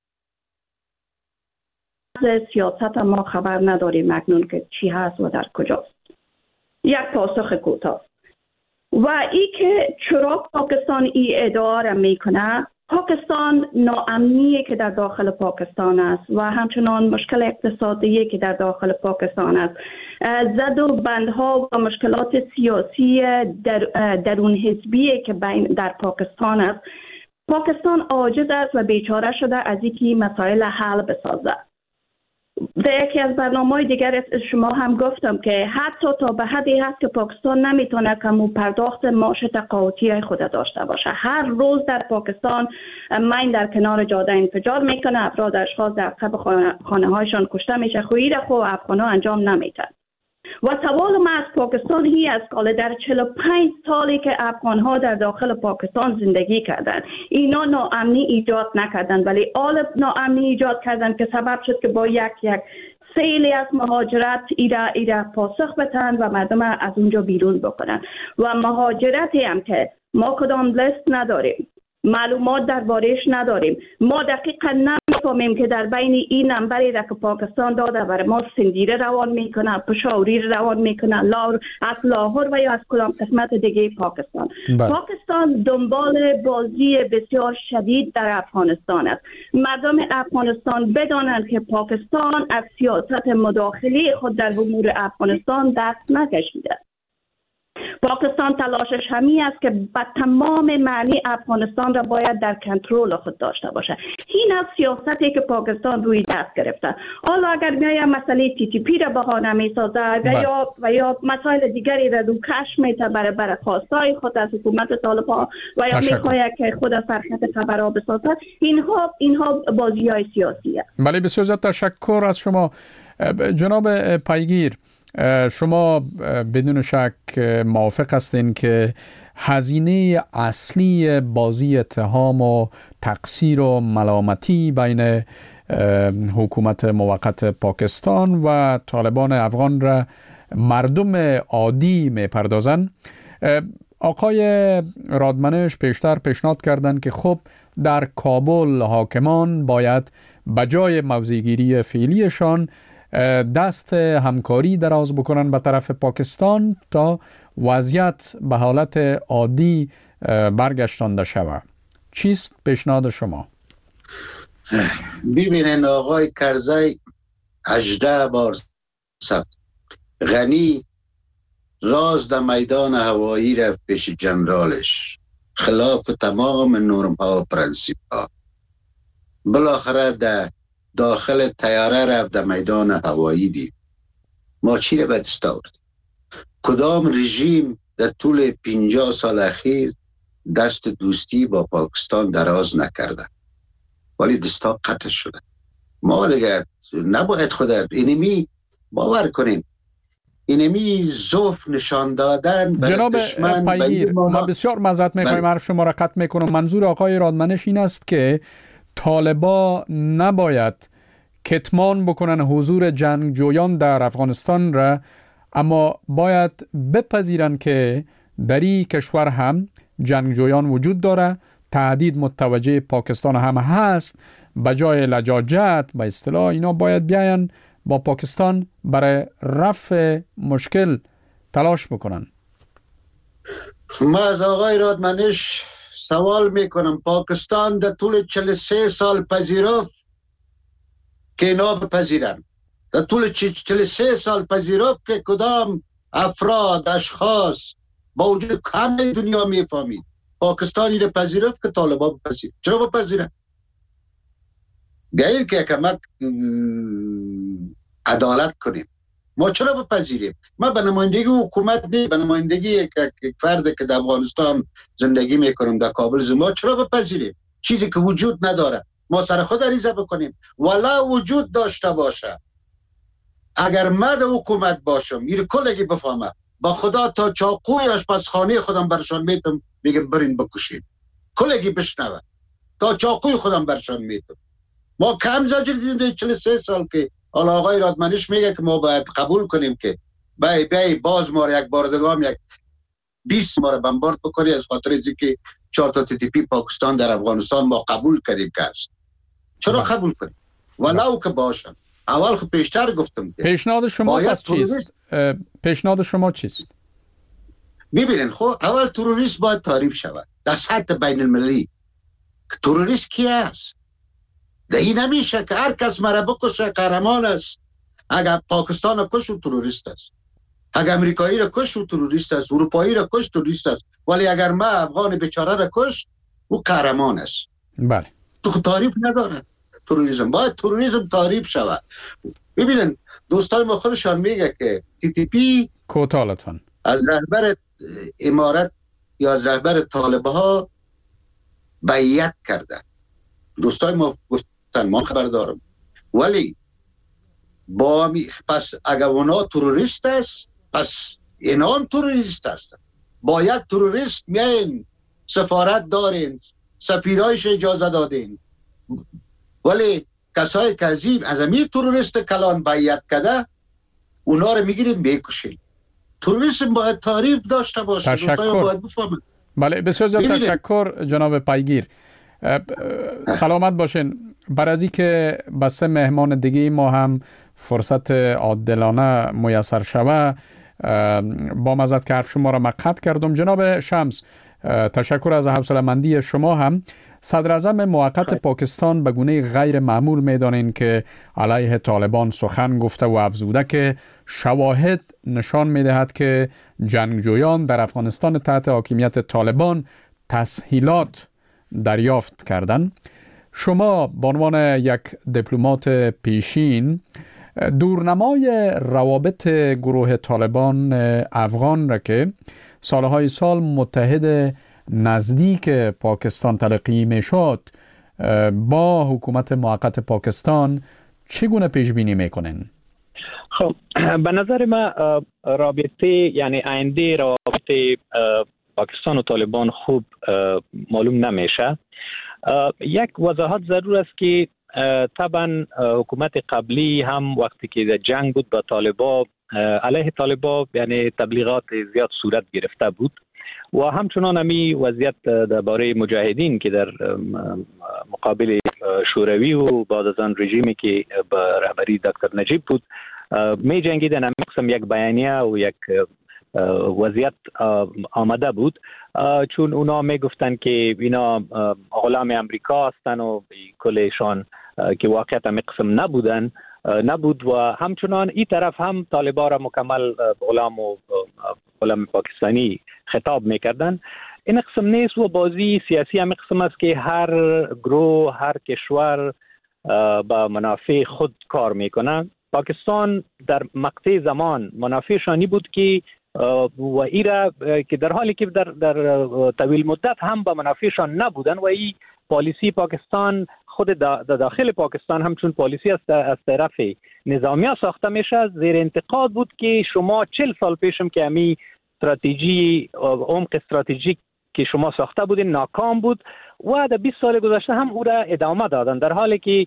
سیاست ما خبر نداریم مکنون که چی هست و در کجاست. یک پاسخ کوتاه و ای که چرا پاکستان ای ادعا را میکنه، پاکستان ناامنیه که در داخل پاکستان است و همچنان مشکل اقتصادی که در داخل پاکستان است، زد و بندها و مشکلات سیاسی درون حزبی که در پاکستان است. پاکستان عاجز است و بیچاره شده از اینکه مسائل حل بسازه. در یکی از برنامه‌های دیگر شما هم گفتم که حتی تا به حدی هست که پاکستان نمیتونه کمو پرداخت معاش تقاعدی خود داشته باشه. هر روز در پاکستان مین در کنار جاده انفجار میکنه، افراد اشخاص در عقب خانه‌هایشان کشته میشه. خویره خو افغان‌ها انجام نمیدن. و سوال ما از پاکستان هی است که در 45 سالی که افغان‌ها در داخل پاکستان زندگی کردند، اینا ناامنی ایجاد نکردند ولی آل ناامنی ایجاد کردند که سبب شد که با یک سیلی از مهاجرت ایره پاسخ بدن و مردم از اونجا بیرون بکنن. و مهاجرتی هم که ما کدام لیست نداریم، معلومات درباره‌اش نداریم، ما دقیقا میفهمیم که در بین این نمبری را که پاکستان داده برای ما سندیره روان میکنه، پشاوری روان میکنه، از لاهور و یا از کدام قسمت دیگه پاکستان. پاکستان دنبال بازی بسیار شدید در افغانستان است. مردم افغانستان بدانند که پاکستان از سیاست مداخلی خود در امور افغانستان دست نکشیده. پاکستان تلاشش همین است که به تمام معنی افغانستان را باید در کنترل خود داشته باشه. این از سیاستی که پاکستان روی دست گرفته. حالا اگر میایم مسئله TTP را بهانه میسازه و یا مسائل دیگری را رو کش میته برای خواستای خود از حکومت طالبان و یا میخواهد که خود از سرخط خبرها بسازد، اینها بازی‌های سیاسی است. بله، بسیار زیاد تشکر از شما جناب پیگیر. شما بدون شک موافق هستین که هزینه اصلی بازی اتهام و تقصیر و ملامتی بین حکومت موقت پاکستان و طالبان افغان را مردم عادی میپردازن؟ آقای رادمنش پیشتر پیشنهاد کردند که خب در کابل حاکمان باید بجای موضع‌گیری فعلیشان دست همکاری دراز بکنن به طرف پاکستان تا وضعیت به حالت عادی برگشتانده شود. چیست پیشنهاد شما؟ ببینین آقای کرزی 18 بار ثبت غنی راز در میدان هوایی رفت پیش جنرالش خلاف تمام نرم ها و پرنسیپ ها. بالاخره در داخل تیاره رفت در میدان هوایی دید. ما چی رو به دست آورد؟ کدام رژیم در طول 50 سال اخیر دست دوستی با پاکستان دراز نکرده، ولی دستا قطع شده. ما دیگر نباید خود اینمی باور کنیم، اینمی ضعف نشان دادن جناب پیگیر، ما بسیار معذرت میخوایم حرف شما را قطع میکنم. منظور آقای رادمنش این است که طالبا نباید کتمان بکنن حضور جنگجویان در افغانستان را، اما باید بپذیرن که در این کشور هم جنگجویان وجود داره، تهدید متوجه پاکستان هم هست. بجای لجاجت به اصطلاح اینا باید بیاین با پاکستان برای رفع مشکل تلاش بکنن. ما از آقای رادمنش سوال میکنم، پاکستان در طول 43 سال پذیرفت که اینا بپذیرن؟ در طول 43 سال پذیرفت که کدام افراد اشخاص با وجود همه دنیا میفهمید پاکستانی رو پذیرفت که طالبان بپذیرن؟ چرا بپذیرن؟ گیر که کمک عدالت کنیم. ما چرا بپذیریم؟ ما به نمایندگی حکومت نه، به نمایندگی یک فرد که در افغانستان زندگی میکنم در کابل، ما چرا بپذیریم چیزی که وجود نداره؟ ما سر خود عریضه بکنیم ولا وجود داشته باشه. اگر من حکومت باشم میره کلگی بفهمه با خدا تا چاقوی آشپزخانه خودم برشان میتم میگم برین بکشید، کلگی بشنوه تا چاقوی خودم برشان میتم. ما کم زجر دیدیم 43 سال که حالا آقای رادمنش میگه که ما باید قبول کنیم که بای باز ما یک باردگام یک 20 ما رو بمبارد بکنی از خاطر از اینکه 4 تا TTP پاکستان در افغانستان ما قبول کردیم که است. چرا قبول کنیم؟ ولو که باشن. اول خب پیشتر گفتم که پیشنهاد شما چیست؟ پیشنهاد شما چیست؟ ببینین خب اول تروریست باید تعریف شود در سطح بین المللی. تروریست کی است؟ ده این نمیشه که هر کس مرا بکشه قهرمان است. اگر پاکستان کش و تروریست است، اگر امریکایی را کش و تروریست است، اروپایی را کش تروریست است، ولی اگر ما افغان بیچاره را کش او قهرمان است. بله. تو تعریف نداره تروریسم، باید تروریسم تعریف شود. ببینن دوستان ما خودشان میگه که TTP کوتاه لطفاً از رهبر امارت یا از رهبر طالبها بیعت کرده. دوستان ما گفتن ما خبر دارم، ولی پس اگر اونا تروریست است پس اینا هم تروریست است. با یک تروریست میاین سفارت دارین، سفیرایش اجازه دادین، ولی کسایی که از امیر تروریست کلان بیعت کرده اونا رو میگیریم میکشیم. تروریسم باید تعریف داشته باشه. تشکر. باید بفهمن. بله بسیار زیاد تشکر جناب پیگیر. سلامت باشین. بر از که به 3 مهمان دیگه ما هم فرصت عادلانه میسر شوه، با مزد که حرف شما را مقطع کردم. جناب شمس، تشکر از حوصله‌مندی شما. هم صدر اعظم موقت پاکستان به گونه غیر معمول می‌دانند که علیه طالبان سخن گفته و افزوده که شواهد نشان می‌دهد که جنگجویان در افغانستان تحت حاکمیت طالبان تسهیلات دریافت کردند. شما به عنوان یک دیپلمات پیشین دورنمای روابط گروه طالبان افغان را که سالهای سال متحد نزدیک پاکستان تلقی می شد با حکومت موقت پاکستان چگونه پیش بینی میکنین؟ خب به نظر من رابطه یعنی آینده روابط پاکستان و طالبان خوب معلوم نمیشه. یک وضاحت ضرور است که طبعا حکومت قبلی هم وقتی که در جنگ بود با طالبان، علیه طالبان یعنی تبلیغات زیاد صورت گرفته بود و همچنان همی وضعیت درباره مجاهدین که در مقابل شوروی و بعد از آن رژیمی که به رهبری دکتر نجیب بود می جنگیدن، هم قسم یک بیانیه و یک وضعیت آمده بود، چون اونا می گفتن که اینا غلام امریکا هستن و کلشان که واقعیت هم قسم نبود و همچنان این طرف هم طالبان را مکمل غلام پاکستانی خطاب میکردن. این قسم نیست و بازی سیاسی هم قسم است که هر گروه، هر کشور با منافع خود کار میکنه. پاکستان در مقطع زمان منافعشانی بود که و ایرا که در حالی که در طویل مدت هم با منافعشان نبودن و این پالیسی پاکستان خود داخل پاکستان همچون پالیسی از طرف نظامیه ساخته میشه، زیر انتقاد بود که شما 40 سال پیشم که همی استراتژی عمق استراتژیک که شما ساخته بودین ناکام بود و در 20 سال گذشته هم او را ادامه دادن، در حالی که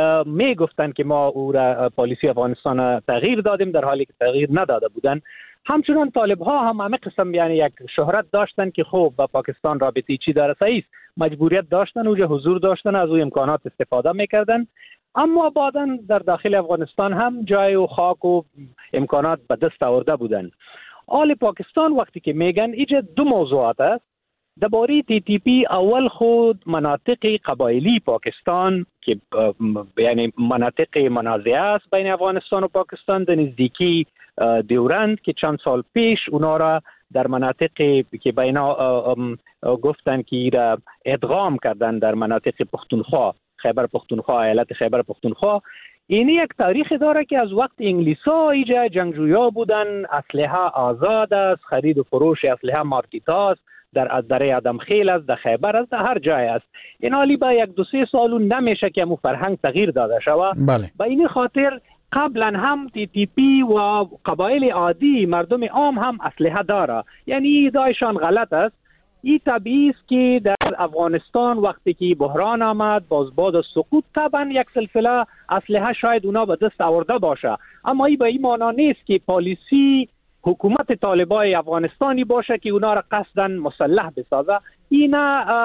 می گفتن که ما او را پالیسی افغانستان تغییر دادیم در حالی که تغییر نداده بودن. همچنان طالب ها هم همه قسم یعنی یک شهرت داشتن که خب با پاکستان رابطه چی داره، صحیح مجبوریت داشتن، اوجه حضور داشتن، از او امکانات استفاده میکردن، اما بعداً در داخل افغانستان هم جای و خاک و امکانات به دست آورده بودن. آل پاکستان وقتی که میگن اینجا 2 موضوعات است. درباره TTP اول خود مناطق قبایلی پاکستان که یعنی مناطق منازعه است بین افغانستان و پاکستان در نزدیکی دیورند که چند سال پیش اونا را در مناطق که بینا گفتن که ایرا ادغام کردن در مناطق پختونخوا، خیبر پختونخوا، ایالت خیبر پختونخوا. این یک تاریخ داره که از وقت انگلیسا اینجا جنگجویا بودن، اسلحه آزاد است، خرید و فروش اسلحه مارکت است، در دره آدمخیل است، در خیبر است، در هر جای است. این حالی با 1-2-3 سالو نمیشه که مو فرهنگ تغییر داده شود. بله. با این خاطر قبلا هم TTP و قبایل عادی مردم عام هم اسلحه داره، یعنی دایشان غلط است. این طبیعی است که در افغانستان وقتی که بحران آمد بعد از سقوط طبعا یک سلسله اسلحه شاید اونا به دست آورده باشه، اما این به این معنا نیست که پالیسی حکومت طالبان افغانستانی باشه که اونا را قصداً مسلح بسازه. این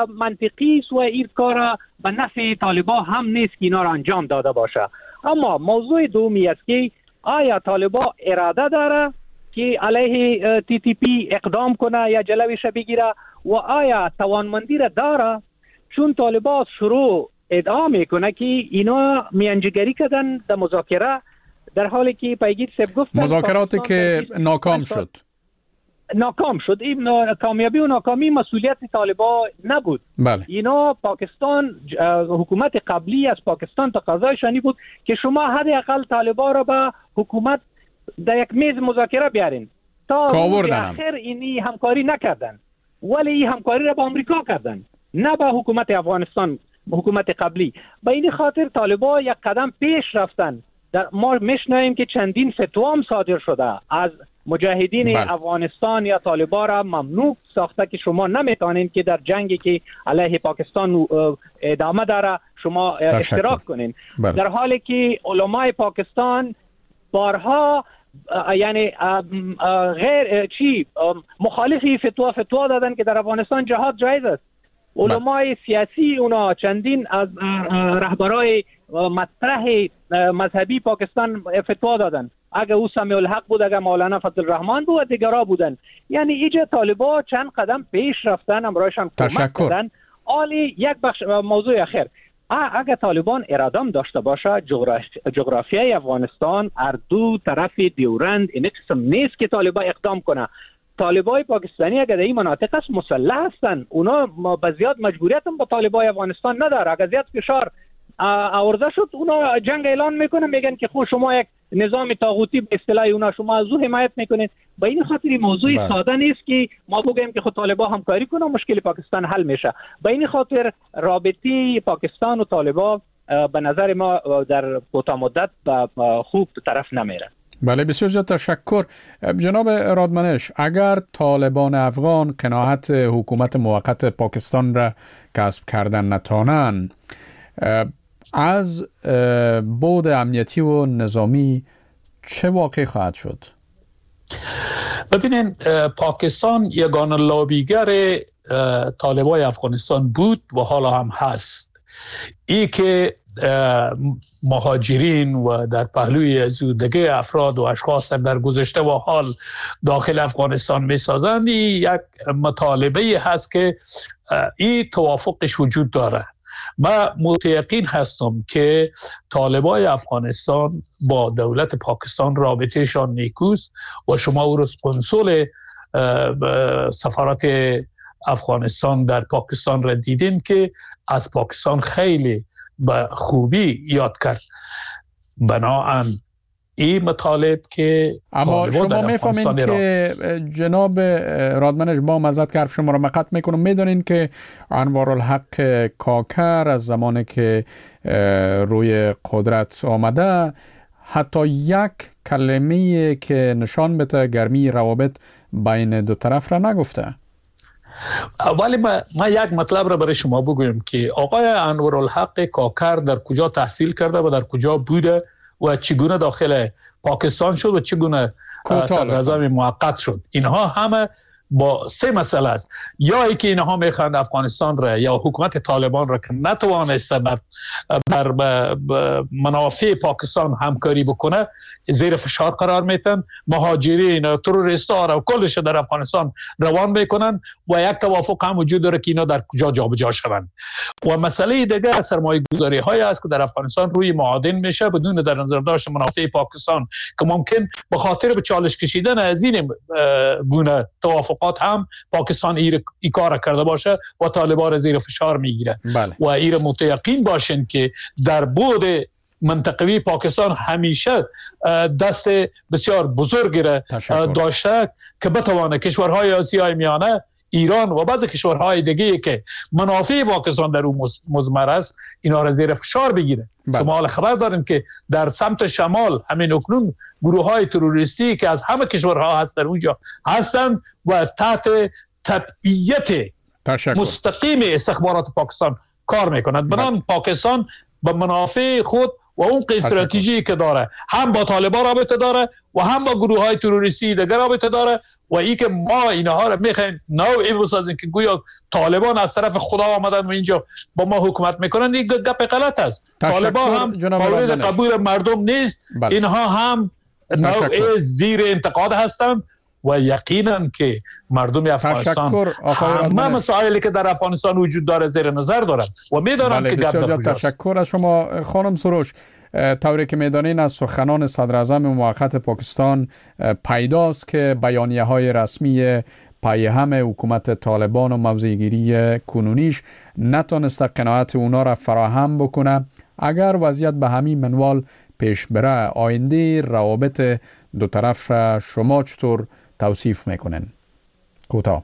منطقی است و این کار به نفع طالبان هم نیست که اینا را انجام داده باشه. اما موضوع دومی است که آیا طالبان اراده داره که علیه TTP اقدام کنه یا جلویش بگیره و آیا توانمندی را داره؟ چون طالبان شروع ادعا میکنه که اینا میانجیگری کردن در مذاکره، در حالی که پیگیر سب گفتن مذاکراتی که ناکام شد. این کامیابی و ناکامی مسئولیت طالبان نبود. بله. اینا پاکستان حکومت قبلی از پاکستان تقاضایشانی بود که شما حداقل طالبان را به حکومت در یک میز مذاکره بیارین. تا آخر اینی همکاری نکردن، ولی این همکاری را با آمریکا کردن، نه با حکومت افغانستان، حکومت قبلی. به این خاطر طالبان یک قدم پیش رفتن. ما میشنویم که چندین فتوا هم صادر شده از مجاهدین افغانستان یا طالبان را ممنوع ساخته که شما نمیتونین که در جنگی که علیه پاکستان ادامه داره شما اشتراک کنین. در حالی که علمای پاکستان بارها یعنی غیر مخالفی فتوا دادن که در افغانستان جهاد جایز است علمای سیاسی اونا چندین از رهبرای مطرح مذهبی پاکستان فتوا دادن. اگه او سمیع الحق بود، اگه مولانا فضل الرحمن بود و دیگرها بودن. یعنی اینجا طالبا چند قدم پیش رفتن، امرایشان کمک کردن. عالی. یک بخش موضوع اخیر، اگه طالبان ارادم داشته باشه، جغرافیای افغانستان هر دو طرف دیورند این قسم نیست که طالبا اقدام کنه. طالبای پاکستانی اگر در این مناطق است مسلح هستند، اونا به زیاد مجبوریت هم با طالبای افغانستان نداره. اگر زیاد فشار آورده شد اونا جنگ اعلان میکنن، میگن که خود شما یک نظام طاغوتی به اصطلاح اونا شما از او حمایت میکنید. با این خاطر موضوع ساده نیست که ما بگیم که خود طالبا همکاری کنه مشکل پاکستان حل میشه. با این خاطر رابطه پاکستان و طالبا به نظر ما در کوتاه مدت خوب طرف نمیره. بله، بسیار زیاد تشکر. جناب رادمنش، اگر طالبان افغان قناعت حکومت موقت پاکستان را کسب کردن نتوانند، از بعد امنیتی و نظامی چه واقع خواهد شد؟ ببینین، پاکستان یگانه لابیگر طالبای افغانستان بود و حالا هم هست. ای که مهاجرین و در پهلوی از دیگه افراد و اشخاص در گذشته و حال داخل افغانستان می سازند، یک مطالبه هست که این توافقش وجود داره. من متیقن هستم که طالبای افغانستان با دولت پاکستان رابطهشان نیکوست و شما او روز کنسول سفارت افغانستان در پاکستان را دیدین که از پاکستان خیلی به خوبی یاد کرد. بنابراین این مطالب که اما شما میفهمین که جناب رادمنش، با معذرت که حرف شما را مقطع میکنم، میدونین که انوارالحق کاکر از زمانی که روی قدرت آمده حتی یک کلمه که نشان بده گرمی روابط بین دو طرف را نگفته. ولی ما یک مطلب را برای شما بگویم که آقای انوارالحق کاکر در کجا تحصیل کرده و در کجا بوده و چگونه داخل پاکستان شد و چگونه صدراعظم موقت شد. اینها همه با سه مسئله است. یا ای که اینها میخواهند افغانستان را یا حکومت طالبان را که نتوانسته بر منافع پاکستان همکاری بکنه زیر فشار قرار میتن، مهاجرین، تروریستا را کلش در افغانستان روان میکنن و یک توافق هم وجود داره که اینا در کجا جابجا شوند. و مسئله دیگه سرمایه گذاری های است که در افغانستان روی معادن میشه بدون در نظر داشت منافع پاکستان که ممکن به خاطر به چالش کشیدن از این گونه توافقات هم پاکستان این کار کرده باشه و طالبان را زیر فشار میگیره. بله. و این متیقن باشین که در بعد منطقوی پاکستان همیشه دست بسیار بزرگی را داشته که بتوانه کشورهای آسیای میانه، ایران و بعضی کشورهای دیگه که منافع پاکستان در اون مضمر است اینا را زیر فشار بگیره. شما خبر دارین که در سمت شمال همین اکنون گروه‌های تروریستی که از همه کشورها هست در اونجا هستند و تحت تبعیت مستقیم استخبارات پاکستان کار میکنند. بنابراین پاکستان به منافع خود و اون استراتژی که داره هم با طالبان رابطه داره و هم با گروه‌های تروریستی دیگر رابطه داره و این که ما اینها را میخوایم نوعی بسازیم که گویا طالبان از طرف خدا آمدن و اینجا با ما حکومت میکنن، این گپ غلط است. طالبان هم مورد قبول مردم نیست. اینها هم نوعی زیر انتقاد هستند و یقینا که مردم افغانستان همه مسائلی که در افغانستان وجود داره زیر نظر دارن و میدونن که گپ در کجاست. تشکر از شما خانم سروش. طوری که میدانین از سخنان صدراعظم موقت پاکستان پیداست که بیانیه‌های رسمی پیهم حکومت طالبان و موضع‌گیری کنونیش نتونسته قناعت اونا را فراهم بکنه. اگر وضعیت به همین منوال پیش بره، آینده روابط دو طرف را شما چطور توصیف میکنن؟ کوتاه.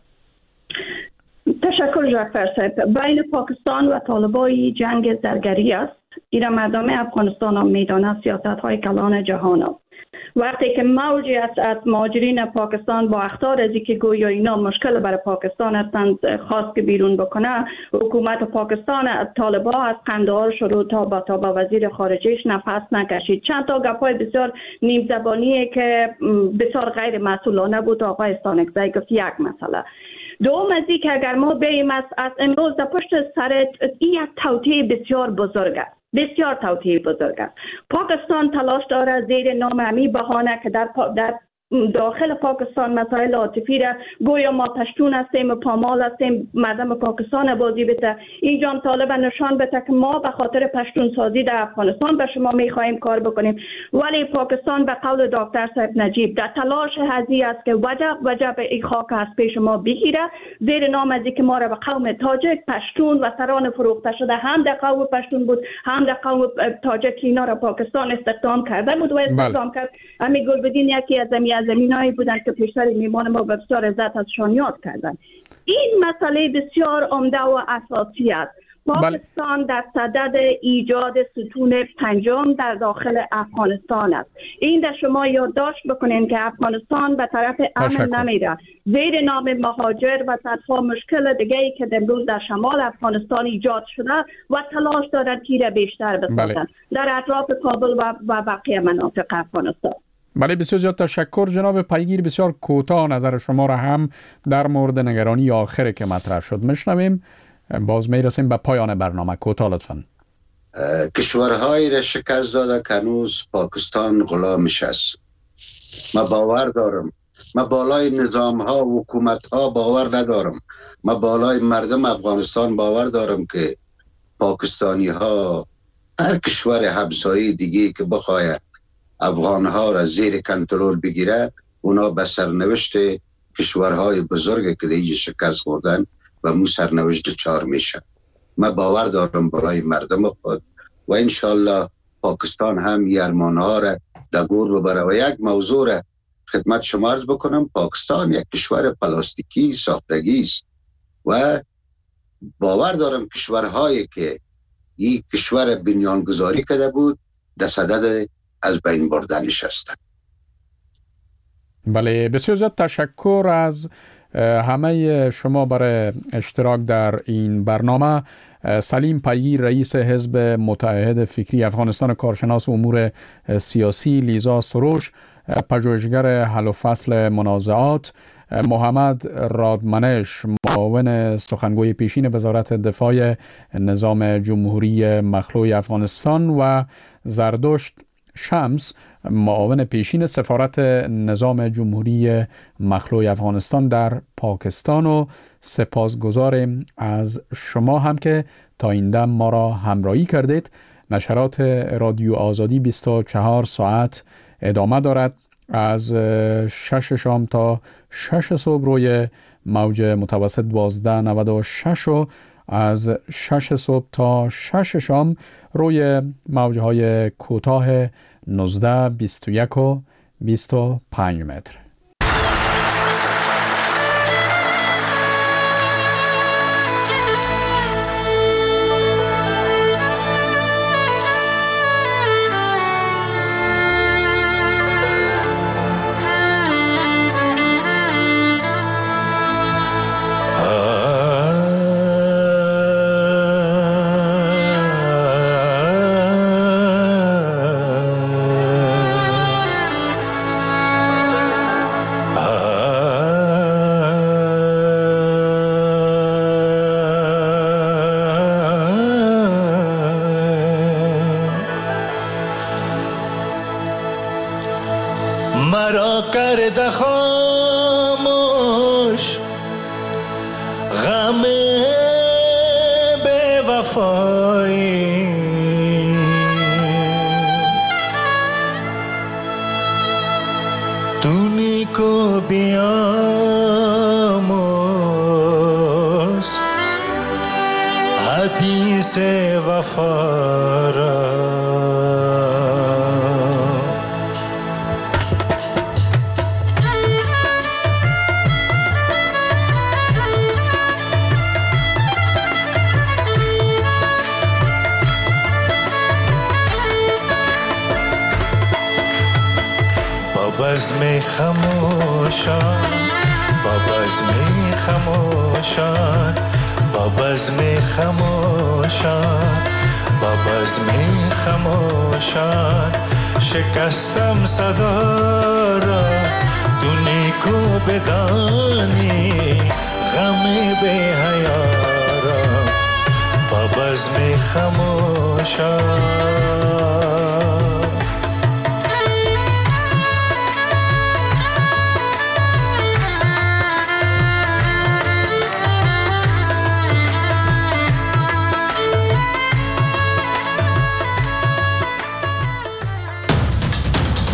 تشکر جعفر صاحب. بین پاکستان و طالبای جنگ زرگری است. ایران مردم افغانستان هم میدانه سیاست های کلان جهان هم. وقتی که موجی از مهاجرین پاکستان با اخطار ازی که گویا اینا مشکل برای پاکستان هستند خواست که بیرون بکنه، حکومت پاکستان از طالبان از قندهار شروع تا با وزیر خارجهش نفس نکشید. چند تا گپای بسیار نیم زبانیه که بسیار غیر مسئولانه بود. آقای استانکزی گفت یک مسئله دوم از این که اگر ما بریم از امروز در پشت سر این یک توطئه بسیار بزرگ است، بسیار توطئه بزرگ است. پاکستان تلاش داره زیر نام امی بهانه که در داخل پاکستان مسائل عاطفی را گویا ما پشتون هستیم و پامال هستیم، مردم پاکستان بازی بده. اینجا طالبان نشان بده که ما به خاطر پشتون سازی در افغانستان به شما میخواهیم کار بکنیم، ولی پاکستان به قول دکتر صاحب نجیب در تلاش هزی است که وجب این خاک از پیش ما بگیره زیر نام از که ما را به قوم تاجک، پشتون و سران فروخته شده هم در قوم پشتون بود هم در قوم تاجک، اینا را پاکستان استخدام کرده بود و استخدام کرد. امی گلبدین یکی از زمینایی بودن که پیشتر میمان ما بسیار عزت ازشان یاد کردن. این مسئله بسیار عمده و اساسی است. پاکستان در صدد ایجاد ستون پنجم در داخل افغانستان است. این در شما یادداشت بکنین که افغانستان به طرف امن نمیره، زیر نام مهاجر و صدها مشکل دیگه‌ای که امروز در شمال افغانستان ایجاد شده و تلاش دارد تیر بیشتر بسازند در اطراف کابل و بقیه مناطق افغانستان. بله، بسیار زیاد تشکر جناب پیگیر. بسیار کوتاه نظر شما را هم در مورد نگرانی آخره که مطرح شد میشنویم. باز میرسیم به پایان برنامه. کوتاه لطفاً. کشورهای را شکست داده که هنوز پاکستان غلامش است. ما باور دارم، ما بالای نظام ها و حکومت ها باور ندارم، ما بالای مردم افغانستان باور دارم که پاکستانی ها هر کشور همسایه دیگه که بخواهد افغان ها را زیر کنترل بگیره، اونا به سرنوشت کشورهای بزرگ که دیگه شکست خوردن و مو سرنوشت دچار میشه. من باور دارم برای مردم خود و انشالله پاکستان هم ارمان ها را در گور ببره. و یک موضوع را خدمت شما عرض بکنم، پاکستان یک کشور پلاستیکی ساختگی است و باور دارم کشورهایی که این کشور بنیانگذاری کرده بود در صدد از بین بردنش هستند. بله، بسیار زیاد تشکر از همه شما برای اشتراک در این برنامه. سلیم پیگیر رئیس حزب متحد فکری افغانستان، کارشناس امور سیاسی، لیزا سروش پژوهشگر حل و فصل منازعات، محمد رادمنش معاون سخنگوی پیشین وزارت دفاع نظام جمهوری مخلوع افغانستان و زردشت شمس معاون پیشین سفارت نظام جمهوری مخلوع افغانستان در پاکستان و سپاسگزاریم از شما هم که تا این دم ما را همراهی کردید. نشرات رادیو آزادی 24 ساعت ادامه دارد، از 6 شام تا 6 صبح روی موج متوسط 1296 و از 6 صبح تا 6 شام روی موجهای کوتاه 19 21 و 25 متر. مرا کرده خاموش غم بے وفایی، تونی کو بیاموز حدیث وفا را. بزم خموشان، با بزم خموشان، با بزم خموشان، با بزم خموشان شکستم صدا را. تو نیکو بدانی غم بی حیارم با بزم خموشان